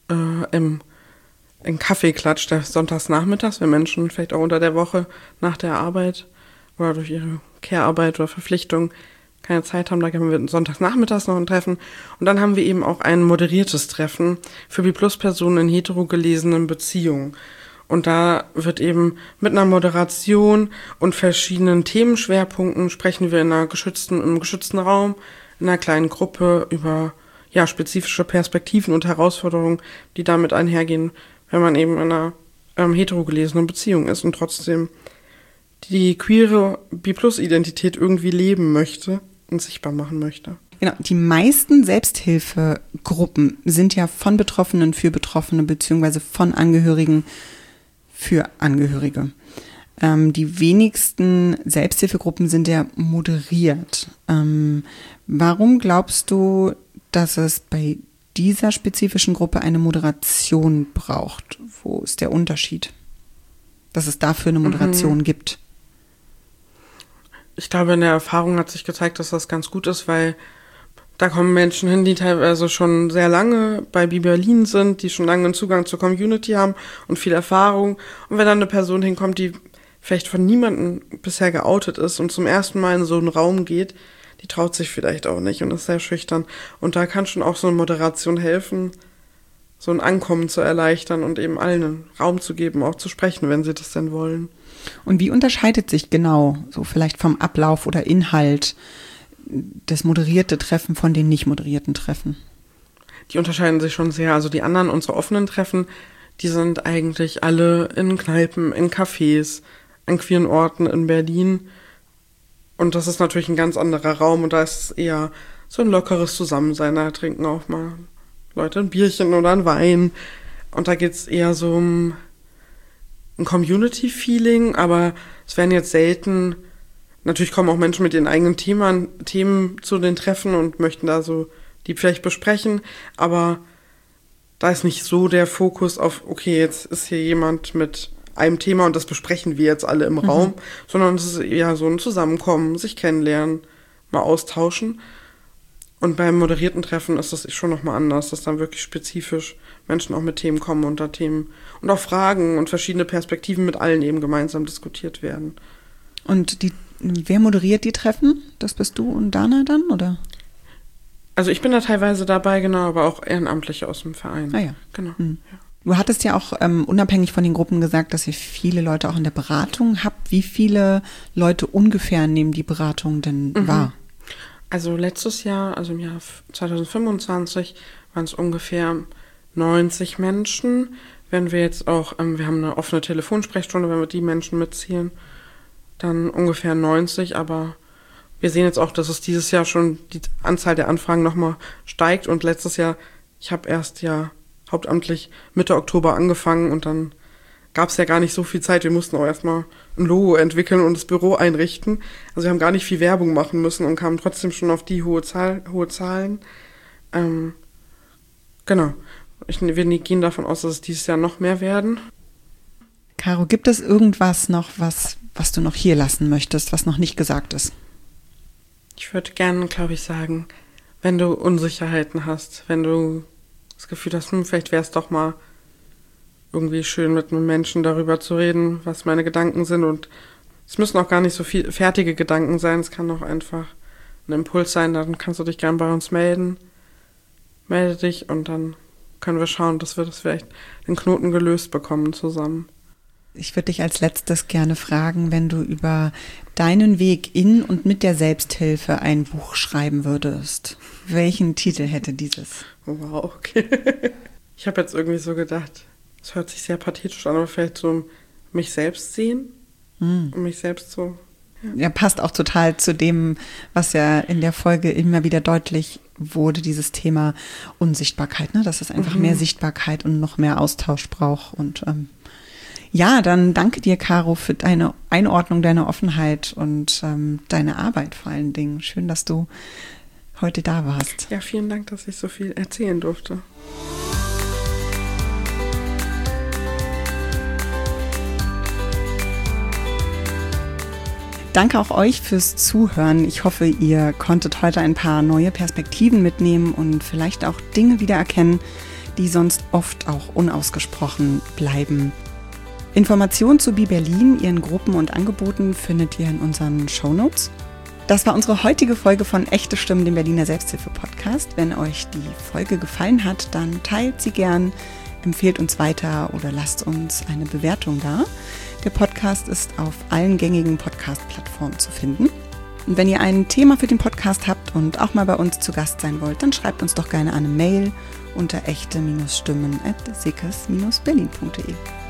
Speaker 3: ein Kaffeeklatsch, der sonntags-nachmittags, wenn Menschen vielleicht auch unter der Woche nach der Arbeit oder durch ihre Care-Arbeit oder Verpflichtung keine Zeit haben, da haben wir sonntags-nachmittags noch ein Treffen. Und dann haben wir eben auch ein moderiertes Treffen für Bi-Plus-Personen in heterogelesenen Beziehungen. Und da wird eben mit einer Moderation und verschiedenen Themenschwerpunkten sprechen wir im geschützten Raum, in einer kleinen Gruppe über spezifische Perspektiven und Herausforderungen, die damit einhergehen, wenn man eben in einer heterogelesenen Beziehung ist und trotzdem die queere Bi-Plus-Identität irgendwie leben möchte und sichtbar machen möchte.
Speaker 1: Genau, die meisten Selbsthilfegruppen sind ja von Betroffenen für Betroffene beziehungsweise von Angehörigen für Angehörige. Die wenigsten Selbsthilfegruppen sind ja moderiert. Warum glaubst du, dass es bei dieser spezifischen Gruppe eine Moderation braucht? Wo ist der Unterschied, dass es dafür eine Moderation gibt?
Speaker 3: Ich glaube, in der Erfahrung hat sich gezeigt, dass das ganz gut ist, weil da kommen Menschen hin, die teilweise schon sehr lange bei Bi-Berlin sind, die schon lange einen Zugang zur Community haben und viel Erfahrung. Und wenn dann eine Person hinkommt, die vielleicht von niemandem bisher geoutet ist und zum ersten Mal in so einen Raum geht, die traut sich vielleicht auch nicht und ist sehr schüchtern. Und da kann schon auch so eine Moderation helfen, so ein Ankommen zu erleichtern und eben allen einen Raum zu geben, auch zu sprechen, wenn sie das denn wollen.
Speaker 1: Und wie unterscheidet sich genau, so vielleicht vom Ablauf oder Inhalt, das moderierte Treffen von den nicht moderierten Treffen?
Speaker 3: Die unterscheiden sich schon sehr. Also die anderen, unsere offenen Treffen, die sind eigentlich alle in Kneipen, in Cafés, an queeren Orten in Berlin. Und das ist natürlich ein ganz anderer Raum und da ist es eher so ein lockeres Zusammensein. Da trinken auch mal Leute ein Bierchen oder ein Wein. Und da geht es eher so um ein Community-Feeling, aber es werden jetzt selten, natürlich kommen auch Menschen mit ihren eigenen Themen zu den Treffen und möchten da so die vielleicht besprechen, aber da ist nicht so der Fokus auf, okay, jetzt ist hier jemand mit einem Thema und das besprechen wir jetzt alle im Raum, sondern es ist eher so ein Zusammenkommen, sich kennenlernen, mal austauschen. Und beim moderierten Treffen ist das schon nochmal anders, dass dann wirklich spezifisch Menschen auch mit Themen kommen und da Themen und auch Fragen und verschiedene Perspektiven mit allen eben gemeinsam diskutiert werden.
Speaker 1: Und wer moderiert die Treffen? Das bist du und Dana dann, oder?
Speaker 3: Also ich bin da teilweise dabei, genau, aber auch Ehrenamtliche aus dem Verein.
Speaker 1: Ah ja.
Speaker 3: Genau.
Speaker 1: Mhm.
Speaker 3: Ja.
Speaker 1: Du hattest ja auch unabhängig von den Gruppen gesagt, dass ihr viele Leute auch in der Beratung habt. Wie viele Leute ungefähr nehmen die Beratung denn wahr?
Speaker 3: Also letztes Jahr, also im Jahr 2025, waren es ungefähr 90 Menschen. Wenn wir jetzt auch, wir haben eine offene Telefonsprechstunde, wenn wir die Menschen mitzählen, dann ungefähr 90. Aber wir sehen jetzt auch, dass es dieses Jahr schon die Anzahl der Anfragen nochmal steigt. Und letztes Jahr, ich habe erst ja hauptamtlich Mitte Oktober angefangen und dann gab es ja gar nicht so viel Zeit. Wir mussten auch erstmal ein Logo entwickeln und das Büro einrichten. Also wir haben gar nicht viel Werbung machen müssen und kamen trotzdem schon auf die hohe Zahlen. Genau. Wir gehen davon aus, dass es dieses Jahr noch mehr werden.
Speaker 1: Caro, gibt es irgendwas noch, was du noch hier lassen möchtest, was noch nicht gesagt ist?
Speaker 3: Ich würde gerne, glaube ich, sagen, wenn du Unsicherheiten hast, wenn du das Gefühl hast, vielleicht wäre es doch mal irgendwie schön, mit einem Menschen darüber zu reden, was meine Gedanken sind. Und es müssen auch gar nicht so viel fertige Gedanken sein. Es kann auch einfach ein Impuls sein. Dann kannst du dich gern bei uns melden. Melde dich und dann können wir schauen, dass wir das vielleicht den Knoten gelöst bekommen zusammen.
Speaker 1: Ich würde dich als letztes gerne fragen, wenn du über deinen Weg in und mit der Selbsthilfe ein Buch schreiben würdest. Welchen Titel hätte dieses?
Speaker 3: Wow, okay. Ich habe jetzt irgendwie so gedacht, es hört sich sehr pathetisch an, aber vielleicht so mich selbst sehen. Und mich selbst so.
Speaker 1: Ja, passt auch total zu dem, was ja in der Folge immer wieder deutlich wurde, dieses Thema Unsichtbarkeit, ne? Dass es einfach mehr Sichtbarkeit und noch mehr Austausch braucht. Und ja, dann danke dir, Caro, für deine Einordnung, deine Offenheit und deine Arbeit vor allen Dingen. Schön, dass du heute da warst.
Speaker 3: Ja, vielen Dank, dass ich so viel erzählen durfte.
Speaker 1: Danke auch euch fürs Zuhören. Ich hoffe, ihr konntet heute ein paar neue Perspektiven mitnehmen und vielleicht auch Dinge wiedererkennen, die sonst oft auch unausgesprochen bleiben. Informationen zu BiBerlin, ihren Gruppen und Angeboten findet ihr in unseren Shownotes. Das war unsere heutige Folge von Echte Stimmen, dem Berliner Selbsthilfe-Podcast. Wenn euch die Folge gefallen hat, dann teilt sie gern, empfehlt uns weiter oder lasst uns eine Bewertung da. Der Podcast ist auf allen gängigen Podcast-Plattformen zu finden. Und wenn ihr ein Thema für den Podcast habt und auch mal bei uns zu Gast sein wollt, dann schreibt uns doch gerne eine Mail unter echte-stimmen@sickes-berlin.de.